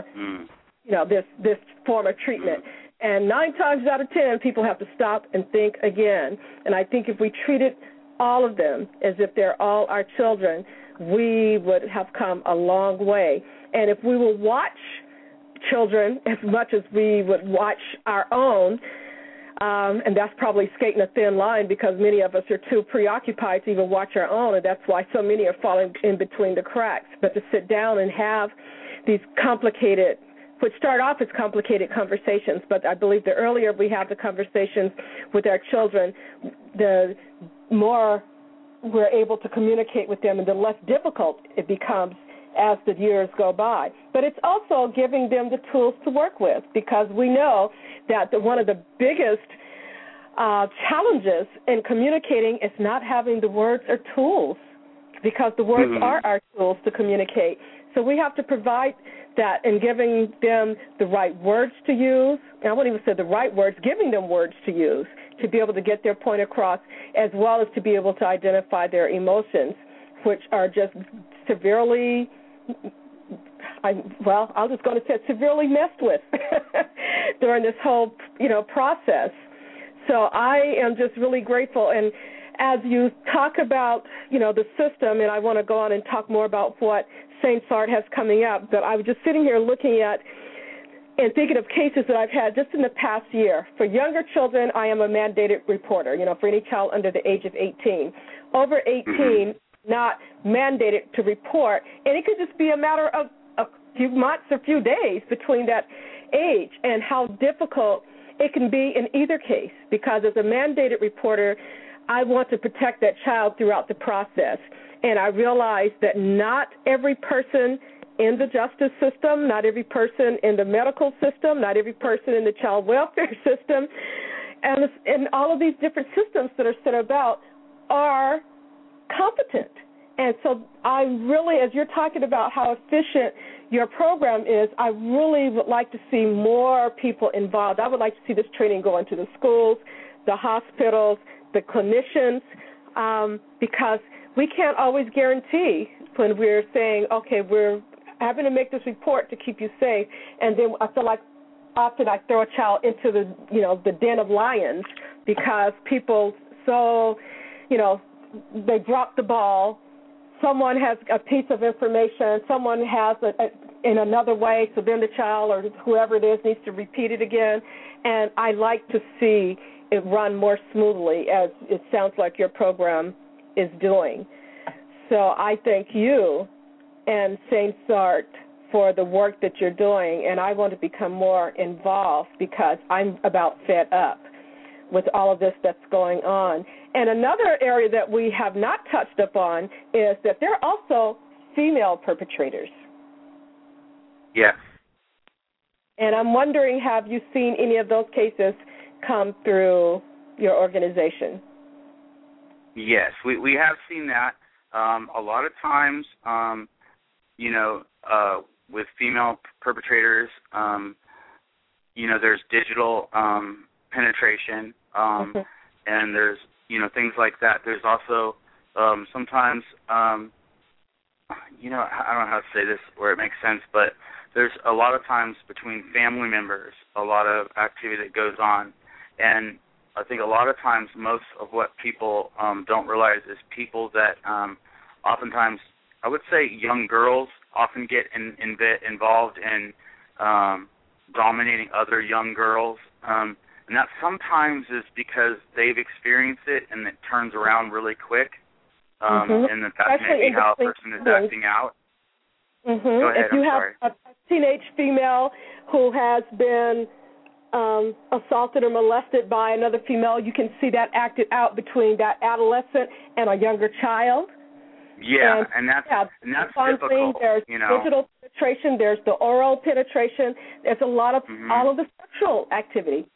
form of treatment? And 9 times out of 10, people have to stop and think again. And I think if we treated all of them as if they're all our children, we would have come a long way. And if we will watch children as much as we would watch our own, and that's probably skating a thin line, because many of us are too preoccupied to even watch our own, and that's why so many are falling in between the cracks. But to sit down and have these complicated, which start off as complicated conversations, but I believe the earlier we have the conversations with our children, the more we're able to communicate with them, and the less difficult it becomes as the years go by. But it's also giving them the tools to work with, because we know that one of the biggest challenges in communicating is not having the words or tools, because the words are our tools to communicate. So we have to provide that, and giving them the right words to use. And I wouldn't even say the right words, giving them words to use, to be able to get their point across, as well as to be able to identify their emotions, which are just severely, I'll just go to say severely messed with during this whole, process. So I am just really grateful. And as you talk about, the system, and I want to go on and talk more about what St. Sart has coming up, but I was just sitting here looking at and thinking of cases that I've had just in the past year. For younger children, I am a mandated reporter, for any child under the age of 18. Over 18, not mandated to report, and it could just be a matter of a few months or few days between that age, and how difficult it can be in either case, because as a mandated reporter, I want to protect that child throughout the process. And I realize that not every person in the justice system, not every person in the medical system, not every person in the child welfare system, and all of these different systems that are set about are competent. And so I really, as you're talking about how efficient your program is, I really would like to see more people involved. I would like to see this training go into the schools, the hospitals, the clinicians, because we can't always guarantee when we're saying, okay, we're having to make this report to keep you safe, and then I feel like often I throw a child into the den of lions because people they drop the ball. Someone has a piece of information, someone has in another way, so then the child or whoever it is needs to repeat it again. And I like to see it run more smoothly, as it sounds like your program is doing. So I thank you and St. Sart for the work that you're doing, and I want to become more involved because I'm about fed up with all of this that's going on. And another area that we have not touched upon is that there are also female perpetrators. Yes. And I'm wondering, have you seen any of those cases come through your organization? Yes, we have seen that. A lot of times, with female perpetrators, there's digital penetration, and there's, things like that. There's also sometimes, I don't know how to say this where it makes sense, but there's a lot of times between family members, a lot of activity that goes on. And I think a lot of times most of what people don't realize is people that oftentimes, I would say young girls often get involved in dominating other young girls. And that sometimes is because they've experienced it and it turns around really quick. And that's maybe how a person is acting out. Go ahead, if you I'm have a teenage female who has been assaulted or molested by another female, you can see that acted out between that adolescent and a younger child. Yeah, and that's difficult. There's digital penetration. There's the oral penetration. There's a lot of all of the sexual activity.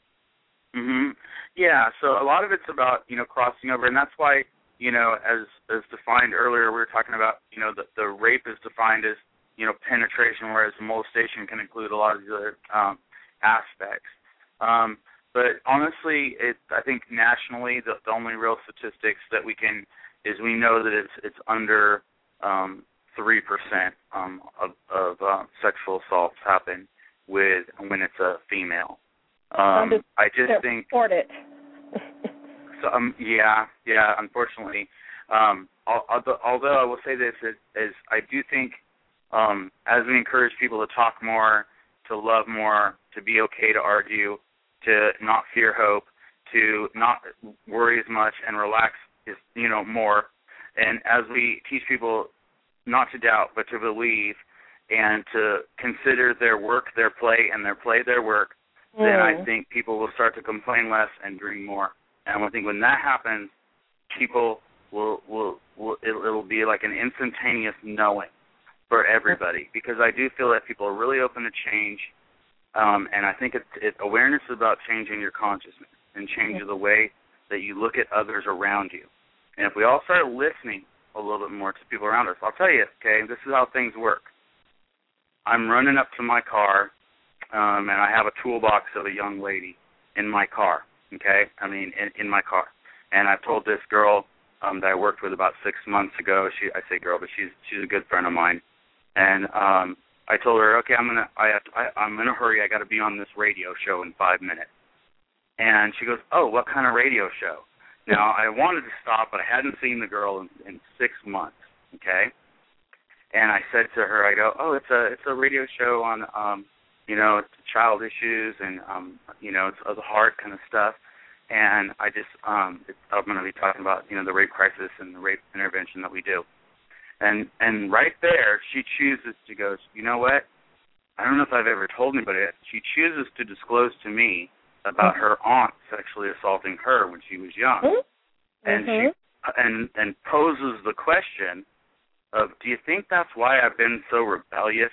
Yeah, so a lot of it's about crossing over, and that's why as defined earlier, we were talking about the rape is defined as penetration, whereas molestation can include a lot of the other aspects. But honestly, I think nationally the only real statistics that we can is we know that it's under 3% of sexual assaults happen when it's a female. I just think report it. So yeah, unfortunately. Although I will say this is I do think as we encourage people to talk more, to love more, to be okay to argue, to not fear hope, to not worry as much and relax more, and as we teach people not to doubt but to believe and to consider their work their play and their play their work, then I think people will start to complain less and dream more. And I think when that happens, people it'll be like an instantaneous knowing for everybody, because I do feel that people are really open to change, and I think awareness is about changing your consciousness and changing the way that you look at others around you. And if we all start listening a little bit more to people around us, I'll tell you, okay, this is how things work. I'm running up to my car, and I have a toolbox of a young lady in my car. okay? I mean, in my car. And I told this girl that I worked with about 6 months ago. I say girl, but she's a good friend of mine. And I told her, okay, I'm in a hurry. I got to be on this radio show in 5 minutes. And she goes, oh, what kind of radio show? Now, I wanted to stop, but I hadn't seen the girl in 6 months, okay? And I said to her, I go, oh, it's a radio show on, it's child issues and, it's of the heart kind of stuff. And I'm going to be talking about, the rape crisis and the rape intervention that we do. And right there, she chooses to go, you know what? I don't know if I've ever told anybody. She chooses to disclose to me about her aunt sexually assaulting her when she was young. And she and poses the question of, do you think that's why I've been so rebellious?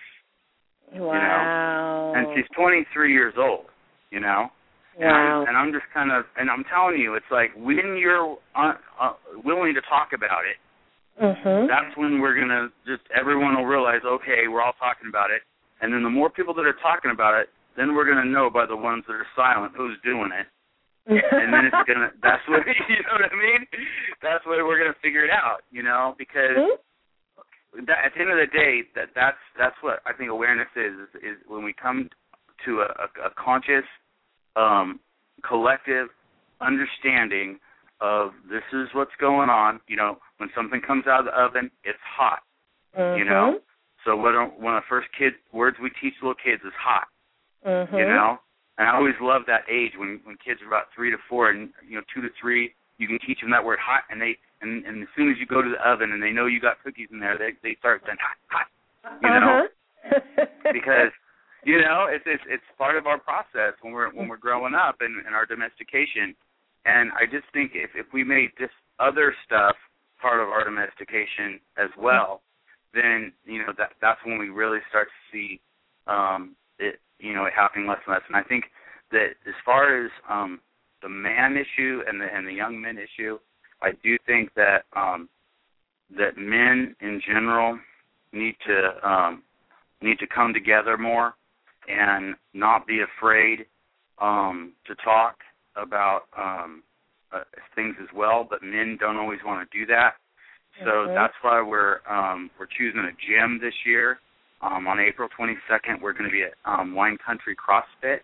Wow. And she's 23 years old, Wow. And I'm just kind of, and I'm telling you, it's like when you're willing to talk about it, that's when we're going to everyone will realize, okay, we're all talking about it. And then the more people that are talking about it, then we're going to know by the ones that are silent who's doing it. And then it's going to, that's what, you know what I mean? That's what we're going to figure it out, because at the end of the day, that's what I think awareness is when we come to a conscious, collective understanding of this is what's going on. When something comes out of the oven, it's hot, So one of the first words we teach little kids is hot, And I always love that age when kids are about 3 to 4 and 2 to 3, you can teach them that word hot, and as soon as you go to the oven and they know you got cookies in there, they start saying hot, because it's part of our process when we're growing up and our domestication. And I just think if we made this other stuff part of our domestication as well, then that's when we really start to see it happening less and less. And I think that as far as the man issue and the young men issue, I do think that that men in general need to come together more and not be afraid to talk about things as well. But men don't always want to do that, so that's why we're choosing a gym this year. On April 22nd, we're going to be at Wine Country CrossFit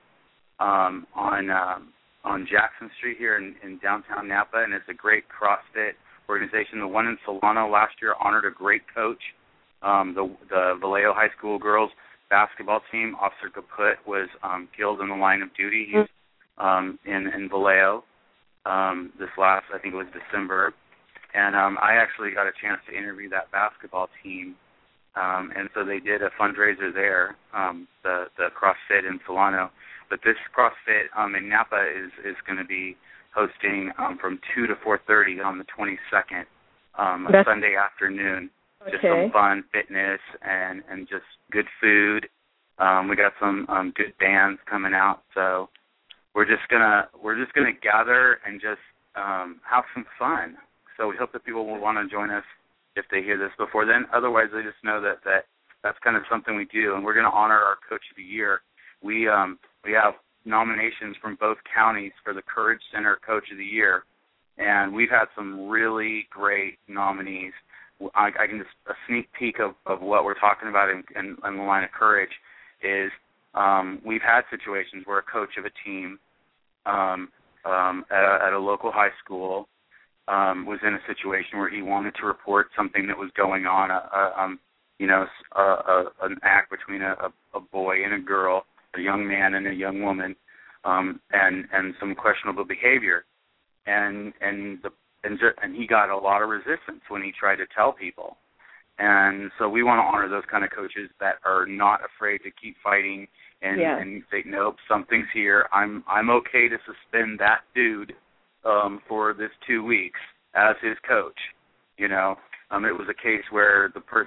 on Jackson Street here in downtown Napa, and it's a great CrossFit organization. The one in Solano last year honored a great coach. The Vallejo High School girls basketball team, Officer Kaput, was killed in the line of duty. He's in Vallejo this last, I think it was December. And I actually got a chance to interview that basketball team. And so they did a fundraiser there, the CrossFit in Solano. But this CrossFit in Napa is going to be hosting from 2 to 4:30 on the 22nd, a Sunday afternoon. Okay. Just some fun fitness and just good food. We got some good bands coming out, so we're just gonna gather and just have some fun. So we hope that people will want to join us if they hear this before then. Otherwise, they just know that's kind of something we do, and we're going to honor our Coach of the Year. We have nominations from both counties for the Courage Center Coach of the Year, and we've had some really great nominees. I can just a sneak peek of what we're talking about in the line of courage is we've had situations where a coach of a team at a local high school was in a situation where he wanted to report something that was going on, an act between a boy and a girl, a young man and a young woman, and some questionable behavior, and he got a lot of resistance when he tried to tell people. And so we want to honor those kind of coaches that are not afraid to keep fighting and say, nope, something's here. I'm okay to suspend that dude for this 2 weeks as his coach. It was a case where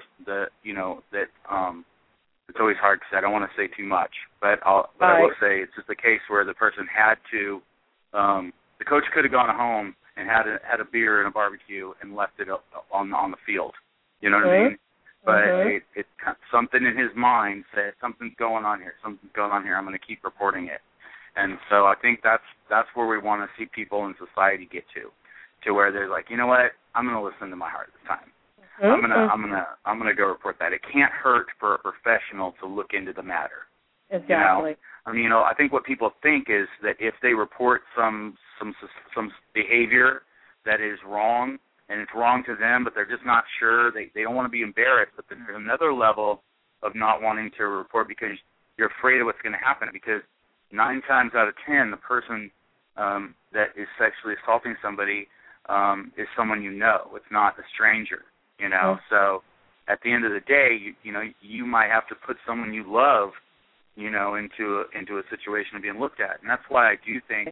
it's always hard because I don't want to say too much, but I will say it's just a case where the person had to. The coach could have gone home and had a beer and a barbecue and left it on the field. You know what I mean? But it's something in his mind said, something's going on here. I'm going to keep reporting it. And so I think that's where we want to see people in society get to where they're like, you know what, I'm going to listen to my heart this time. I'm gonna go report that. It can't hurt for a professional to look into the matter. Exactly. You know? I think what people think is that if they report some behavior that is wrong, and it's wrong to them, but they're just not sure, they don't want to be embarrassed. But then there's another level of not wanting to report because you're afraid of what's going to happen. Because 9 times out of 10, the person that is sexually assaulting somebody is someone you know. It's not a stranger. You know, so at the end of the day, you might have to put someone you love, into a situation of being looked at, and that's why I do think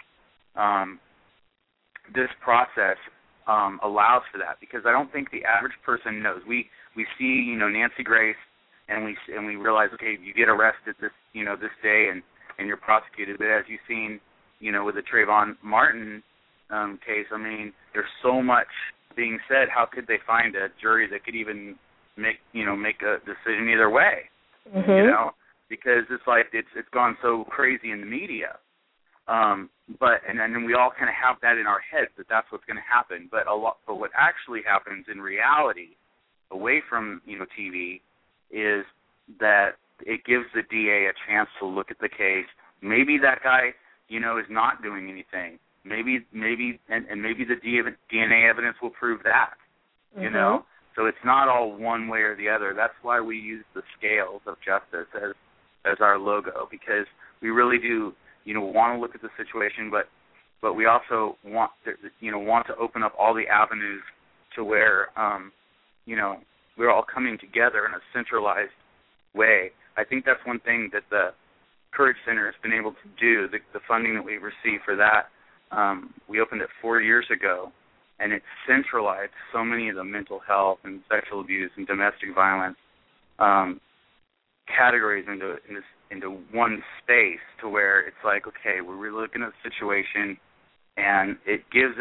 this process allows for that, because I don't think the average person knows. We see, Nancy Grace, and we realize, okay, you get arrested this day, and you're prosecuted. But as you've seen, with the Trayvon Martin case, I mean, there's so much being said. How could they find a jury that could even make a decision either way? Because it's like it's gone so crazy in the media. But then we all kind of have that in our heads that that's what's going to happen. But what actually happens in reality, away from TV, is that it gives the DA a chance to look at the case. Maybe that guy is not doing anything. Maybe the DNA evidence will prove that. So it's not all one way or the other. That's why we use the scales of justice as our logo, because we really do want to look at the situation, but we also want to open up all the avenues to where we're all coming together in a centralized way. I think that's one thing that the Courage Center has been able to do. The funding that we received for that, we opened it 4 years ago, and it centralized so many of the mental health and sexual abuse and domestic violence categories into one space, to where it's like, okay, we're really looking at the situation, and it gives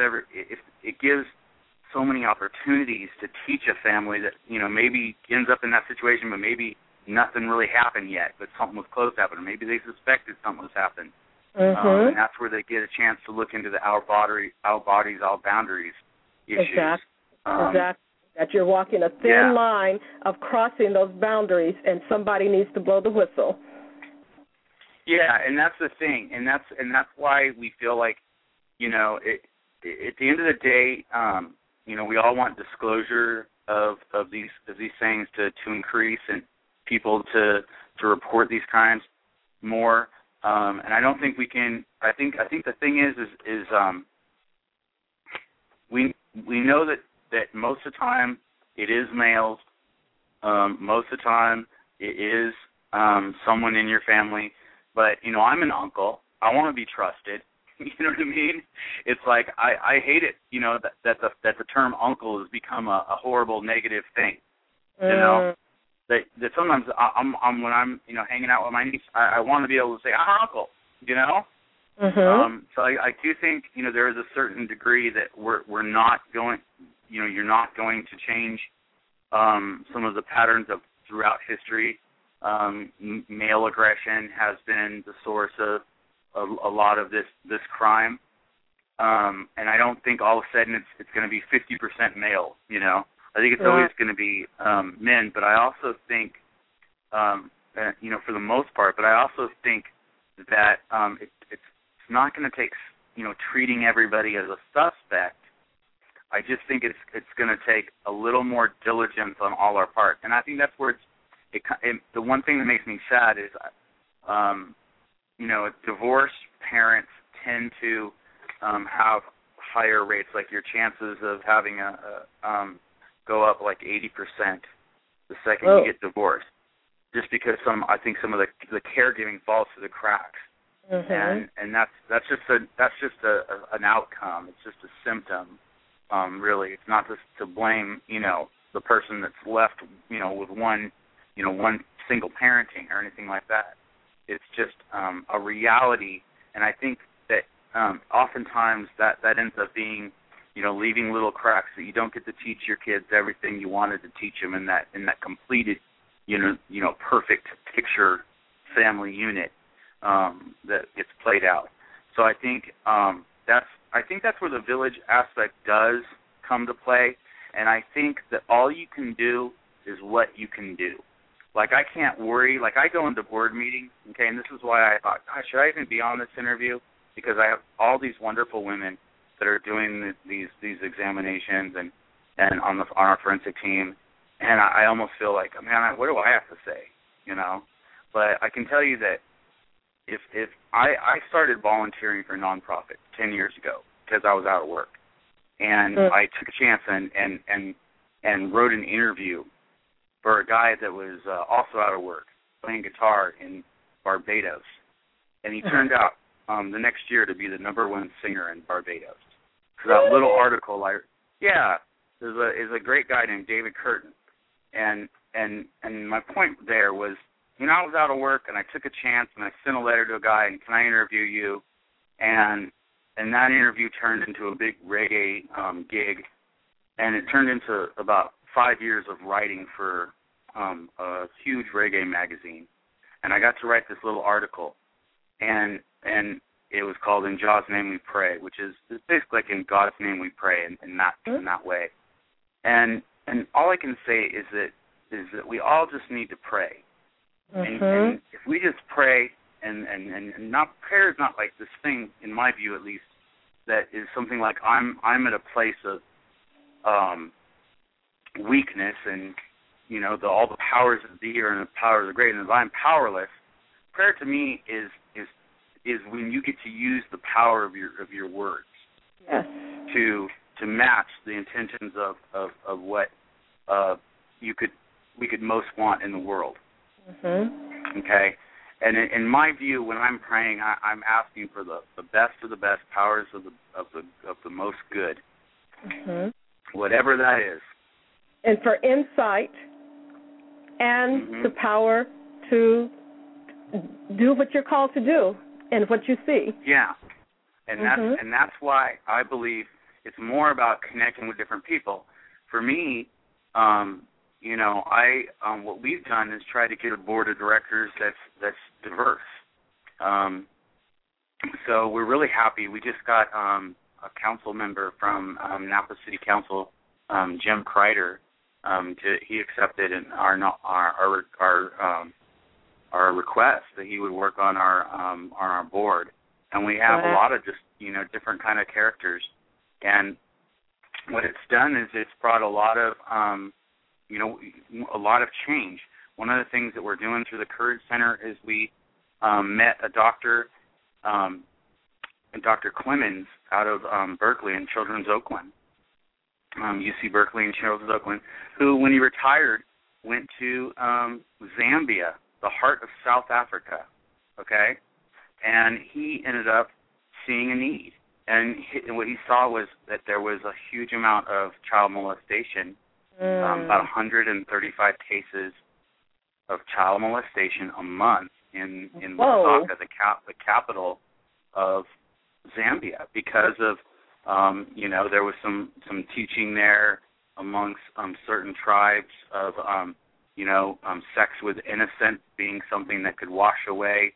so many opportunities to teach a family that maybe ends up in that situation, but maybe nothing really happened yet, but something was close to happening. Maybe they suspected something was happening. And that's where they get a chance to look into the our bodies, our boundaries issues. Exactly. That you're walking a thin line of crossing those boundaries, and somebody needs to blow the whistle. Yeah, and that's the thing, and that's why we feel like, at the end of the day, we all want disclosure of these things to increase, and people to report these crimes more. And I don't think we can. I think the thing is we know that most of the time it is males. Most of the time it is someone in your family. But I'm an uncle. I want to be trusted. You know what I mean? It's like I hate it. That the term uncle has become a horrible negative thing. That sometimes I'm when I'm hanging out with my niece, I want to be able to say I'm uncle. So I do think there is a certain degree that we're not going. You're not going to change some of the patterns of throughout history. Male aggression has been the source of a lot of this crime, and I don't think all of a sudden it's going to be 50% male. I think it's always going to be men, but I also think, for the most part, but I also think that it's not going to take, treating everybody as a suspect. I just think it's going to take a little more diligence on all our part, and I think that's where the one thing that makes me sad is, divorced parents tend to have higher rates, like your chances of having go up like 80% the second you get divorced, just because I think some of the caregiving falls through the cracks, and that's just an outcome. It's just a symptom. Really, it's not just to blame the person that's left with one single parenting or anything like that. It's just a reality, and I think that oftentimes that ends up being leaving little cracks, that you don't get to teach your kids everything you wanted to teach them in that completed, perfect picture family unit. that gets played out. So I think that's where the village aspect does come to play, and I think that all you can do is what you can do. Like, I can't worry. Like, I go into board meetings, okay, and this is why I thought, gosh, should I even be on this interview? Because I have all these wonderful women that are doing these examinations and on our forensic team, and I almost feel like, man, what do I have to say, you know? But I can tell you that if I started volunteering for a nonprofit 10 years ago because I was out of work, and I took a chance and wrote an interview for a guy that was also out of work playing guitar in Barbados, and he turned out the next year to be the #1 singer in Barbados. So that little article, there's a great guy named David Curtin, and my point there was, you know, I was out of work and I took a chance and I sent a letter to a guy and can I interview you, and that interview turned into a big reggae gig, and it turned into about 5 years of writing for a huge reggae magazine, and I got to write this little article, and it was called "In Jah's Name We Pray," which is basically like "In God's Name We Pray" in that way, and all I can say is that we all just need to pray, and if we just pray, and not prayer is not like this thing, in my view at least, that is something like I'm at a place of weakness, and you know, all the powers that be are and the powers are great, and if I'm powerless, prayer to me is when you get to use the power of your words, yes, to match the intentions of what we could most want in the world. Okay, and in my view, when I'm praying, I'm asking for the best of the best, powers of the most good, whatever that is, and for insight and the power to do what you're called to do and what you see. Yeah, and that's why I believe it's more about connecting with different people. For me, you know, what we've done is try to get a board of directors that's diverse. So we're really happy. We just got a council member from Napa City Council, Jim Kreider. He accepted our request that he would work on our board, and we have a lot of just, you know, different kind of characters. And what it's done is it's brought a lot of a lot of change. One of the things that we're doing through the Courage Center is we met a doctor, Dr. Clemens, out of Berkeley and Children's Oakland, UC Berkeley and Children's Oakland, who, when he retired, went to Zambia, the heart of South Africa, okay? And he ended up seeing a need. And what he saw was that there was a huge amount of child molestation, about 135 cases of child molestation a month in Lusaka, the capital of Zambia, because of, there was some teaching there amongst certain tribes of, sex with innocent being something that could wash away,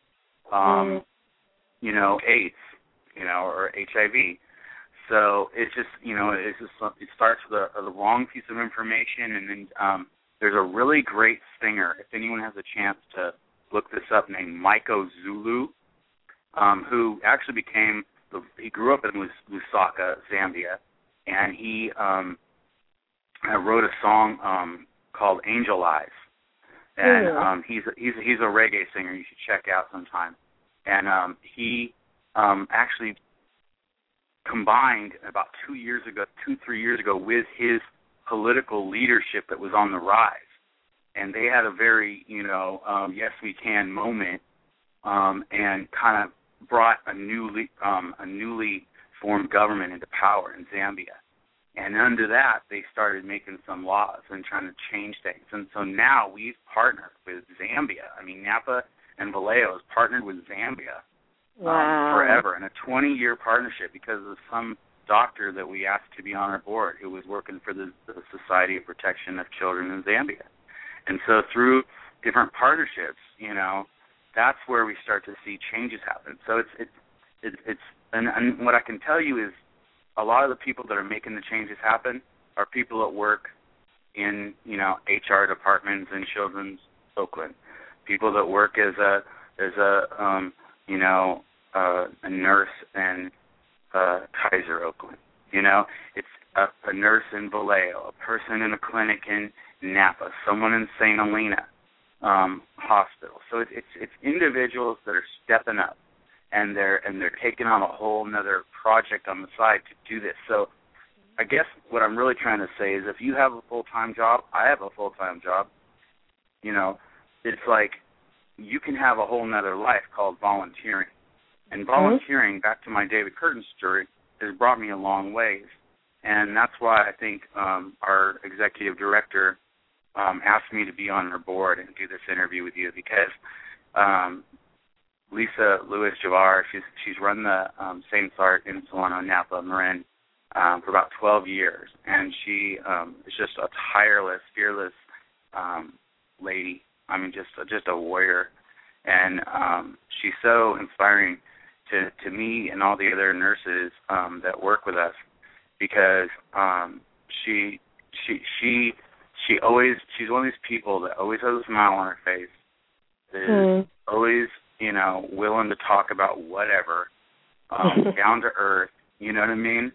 AIDS, or HIV. So it starts with a wrong piece of information, and then there's a really great singer, if anyone has a chance to look this up, named Michael Zulu, who actually he grew up in Lusaka, Zambia, and he wrote a song called Angel Eyes, and he's a reggae singer you should check out sometime, and he actually combined about 3 years ago with his political leadership that was on the rise, and they had a very yes we can moment, and kind of brought a newly formed government into power in Zambia. And under that, they started making some laws and trying to change things. And so now we've partnered with Zambia. I mean, Napa and Vallejo has partnered with Zambia forever, in a 20-year partnership, because of some doctor that we asked to be on our board who was working for the Society of Protection of Children in Zambia. And so through different partnerships, that's where we start to see changes happen. So it's and what I can tell you is a lot of the people that are making the changes happen are people that work in, HR departments in Children's Oakland, people that work as a nurse in Kaiser Oakland. It's a nurse in Vallejo, a person in a clinic in Napa, someone in St. Helena Hospital. So it's individuals that are stepping up, and they're taking on a whole another project on the side to do this. So I guess what I'm really trying to say is if you have a full-time job, I have a full-time job, it's like you can have a whole nother life called volunteering. And volunteering, back to my David Curtin story, has brought me a long ways. And that's why I think our executive director asked me to be on her board and do this interview with you, because Lisa Lewis-Javar, she's run the St. Art in Solano, Napa, Marin for about 12 years. And she is just a tireless, fearless lady. I mean, just a warrior. And she's so inspiring to me and all the other nurses that work with us, because she's one of these people that always has a smile on her face, that is always, willing to talk about whatever, down to earth, you know what I mean?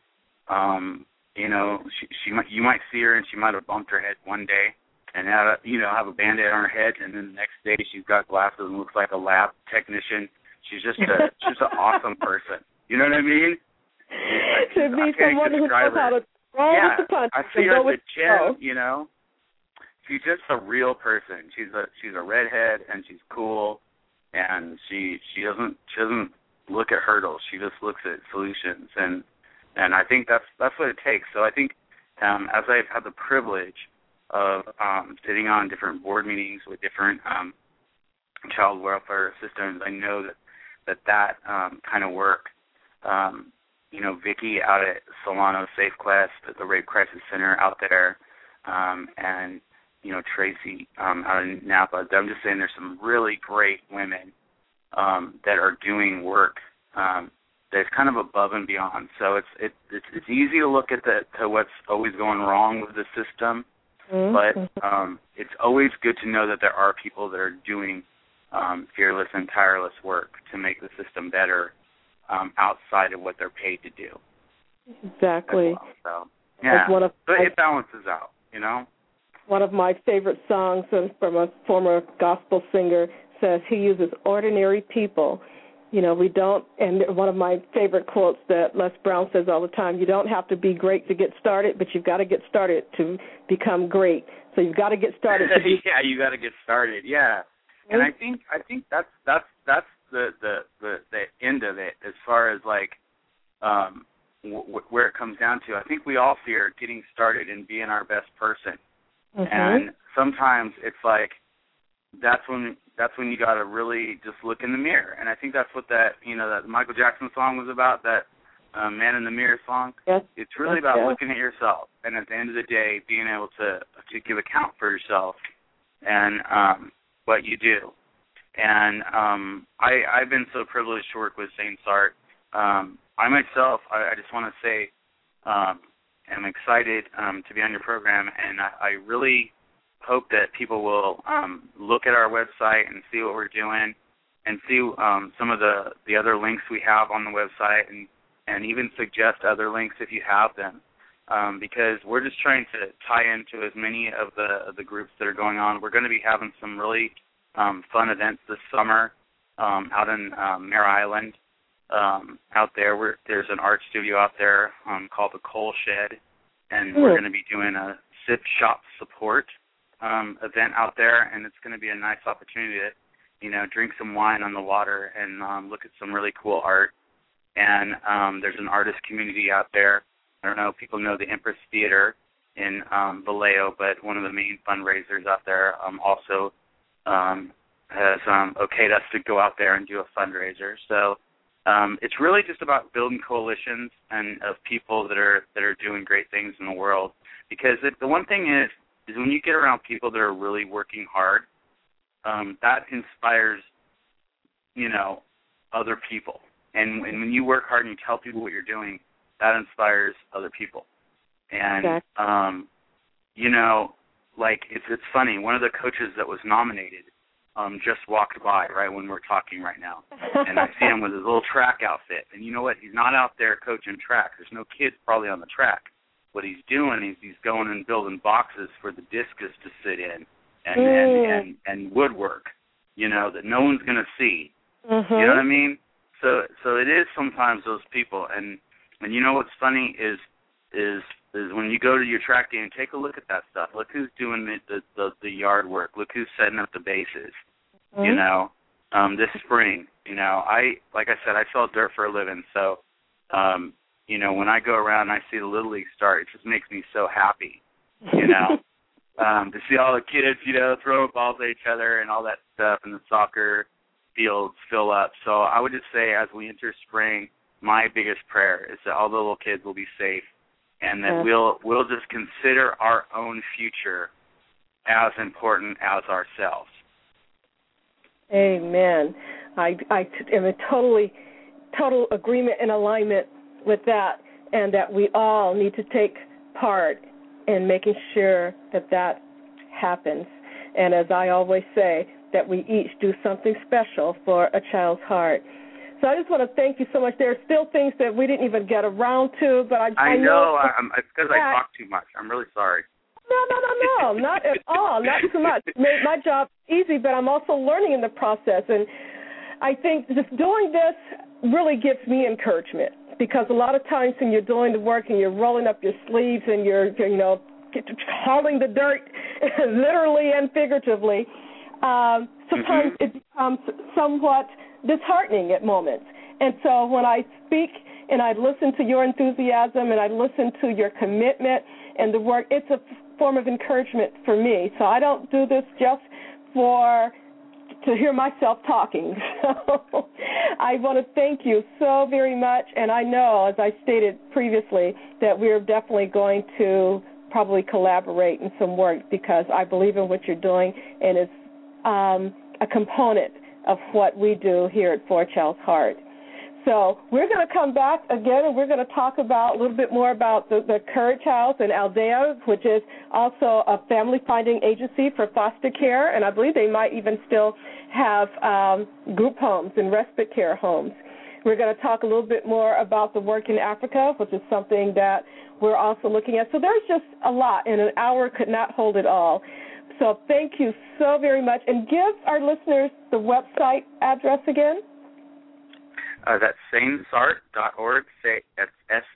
You might see her and she might have bumped her head one day and have a Band-Aid on her head, and then the next day she's got glasses and looks like a lab technician. She's just an awesome person. You know what I mean? To be someone who knows how to roll with the punches. I see her at the gym, She's just a real person. She's a redhead, and she's cool, and she doesn't look at hurdles. She just looks at solutions, and I think that's what it takes. So I think as I've had the privilege of sitting on different board meetings with different child welfare systems, I know that kind of work. Vicki out at Solano Safe Quest at the Rape Crisis Center out there, and Tracy out in Napa. I'm just saying there's some really great women that are doing work that's kind of above and beyond. So it's easy to look at to what's always going wrong with the system, but it's always good to know that there are people that are doing fearless and tireless work to make the system better outside of what they're paid to do. Exactly. Well. So, it balances out, One of my favorite songs from a former gospel singer says he uses ordinary people. We don't, and one of my favorite quotes that Les Brown says all the time, you don't have to be great to get started, but you've got to get started to become great. So you've got to get started. Yeah, you got to get started, yeah. And I think that's the end of it as far as like where it comes down to. I think we all fear getting started and being our best person, and sometimes it's like that's when you got to really just look in the mirror. And I think that's what that Michael Jackson song was about, that Man in the Mirror song. Yes. It's really about looking at yourself, and at the end of the day, being able to give account for yourself and what you do. And I've been so privileged to work with St. Art. I myself, I just want to say, am excited to be on your program, and I really hope that people will look at our website and see what we're doing, and see some of the other links we have on the website, and even suggest other links if you have them, because we're just trying to tie into as many of the groups that are going on. We're going to be having some really fun events this summer out in Mare Island. Out there, there's an art studio out there called the Coal Shed, and we're going to be doing a Sip Shop Support event out there, and it's going to be a nice opportunity to, drink some wine on the water and look at some really cool art. And there's an artist community out there. I don't know if people know the Empress Theater in Vallejo, but one of the main fundraisers out there also has okayed us to go out there and do a fundraiser. So it's really just about building coalitions and of people that are doing great things in the world. Because the one thing is when you get around people that are really working hard, that inspires other people. And when you work hard and you tell people what you're doing, that inspires other people. And, it's funny. One of the coaches that was nominated just walked by right when we're talking right now. And I see him with his little track outfit. And you know what? He's not out there coaching track. There's no kids probably on the track. What he's doing is he's going and building boxes for the discus to sit in and woodwork, that no one's going to see. Mm-hmm. You know what I mean? So it is sometimes those people. And you know what's funny is when you go to your track day and take a look at that stuff. Look who's doing the yard work. Look who's setting up the bases. Mm-hmm. This spring, like I said, I sell dirt for a living. So, when I go around and I see the Little League start, it just makes me so happy, to see all the kids, throwing balls at each other and all that stuff, and the soccer fields fill up. So I would just say as we enter spring, my biggest prayer is that all the little kids will be safe and that we'll just consider our own future as important as ourselves. Amen. I am in total agreement and alignment with that, and that we all need to take part in making sure that happens. And as I always say, that we each do something special for a child's heart. So I just want to thank you so much. There are still things that we didn't even get around to, but I know. It's because I talk too much. I'm really sorry. No, not at all, not too much. It made my job easy, but I'm also learning in the process. And I think just doing this really gives me encouragement, because a lot of times when you're doing the work and you're rolling up your sleeves and you're hauling the dirt, literally and figuratively, sometimes it becomes somewhat disheartening at moments. And so when I speak and I listen to your enthusiasm and I listen to your commitment and the work, it's a form of encouragement for me. So I don't do this just to hear myself talking. So I want to thank you so very much. And I know, as I stated previously, that we're definitely going to probably collaborate in some work, because I believe in what you're doing, and it's a component of what we do here at For a Child's Heart. So we're going to come back again, and we're going to talk about a little bit more about the Courage House in Aldea, which is also a family-finding agency for foster care, and I believe they might even still have group homes and respite care homes. We're going to talk a little bit more about the work in Africa, which is something that we're also looking at. So there's just a lot, and an hour could not hold it all. So thank you so very much. And give our listeners the website address again. That's sanesart.org. That's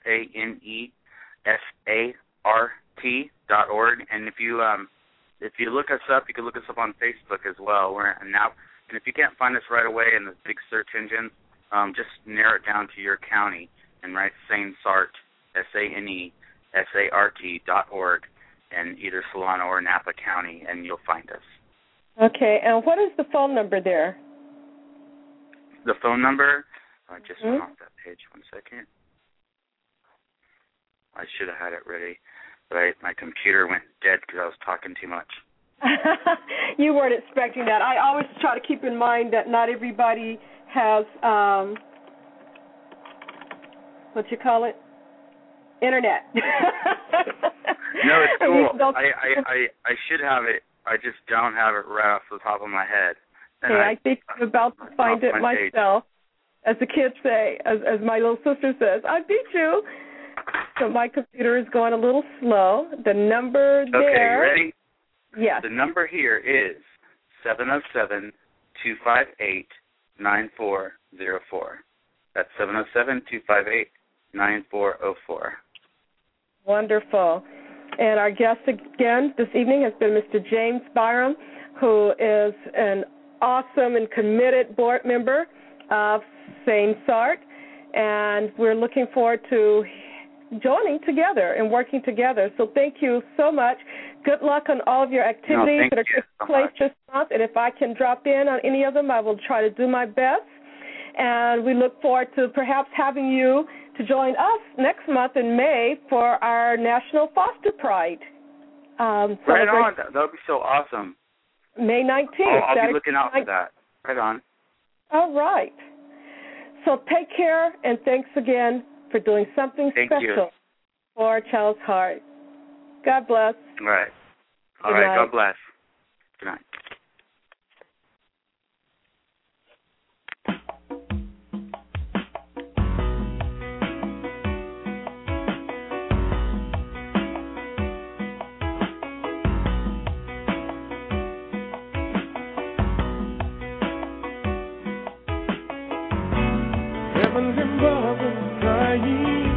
SANESART.org. And if you look us up, you can look us up on Facebook as well. And if you can't find us right away in the big search engine, just narrow it down to your county and write SANESART, SANESART.org, in either Solano or Napa County, and you'll find us. Okay. And what is the phone number there? The phone number? I just went off that page. 1 second. I should have had it ready, but my computer went dead because I was talking too much. You weren't expecting that. I always try to keep in mind that not everybody has, internet. No, it's cool. I should have it. I just don't have it right off the top of my head. Okay, I think I'm about to find it myself. As the kids say, as my little sister says, I beat you. So my computer is going a little slow. The number there. Okay, you ready? Yes. The number here is 707-258-9404. That's 707-258-9404. Wonderful. And our guest again this evening has been Mr. James Byram, who is an awesome and committed board member of SANESART, and we're looking forward to joining together and working together. So thank you so much. Good luck on all of your activities that are taking place this month, and if I can drop in on any of them, I will try to do my best. And we look forward to perhaps having you to join us next month in May for our National Foster Pride celebration. Right on. That would be so awesome. May 19th. I'll be looking out for that. Right on. All right. So take care, and thanks again for doing something special for our child's heart. God bless. All right. All Good right. night. God bless. Good night. Heavens above us crying.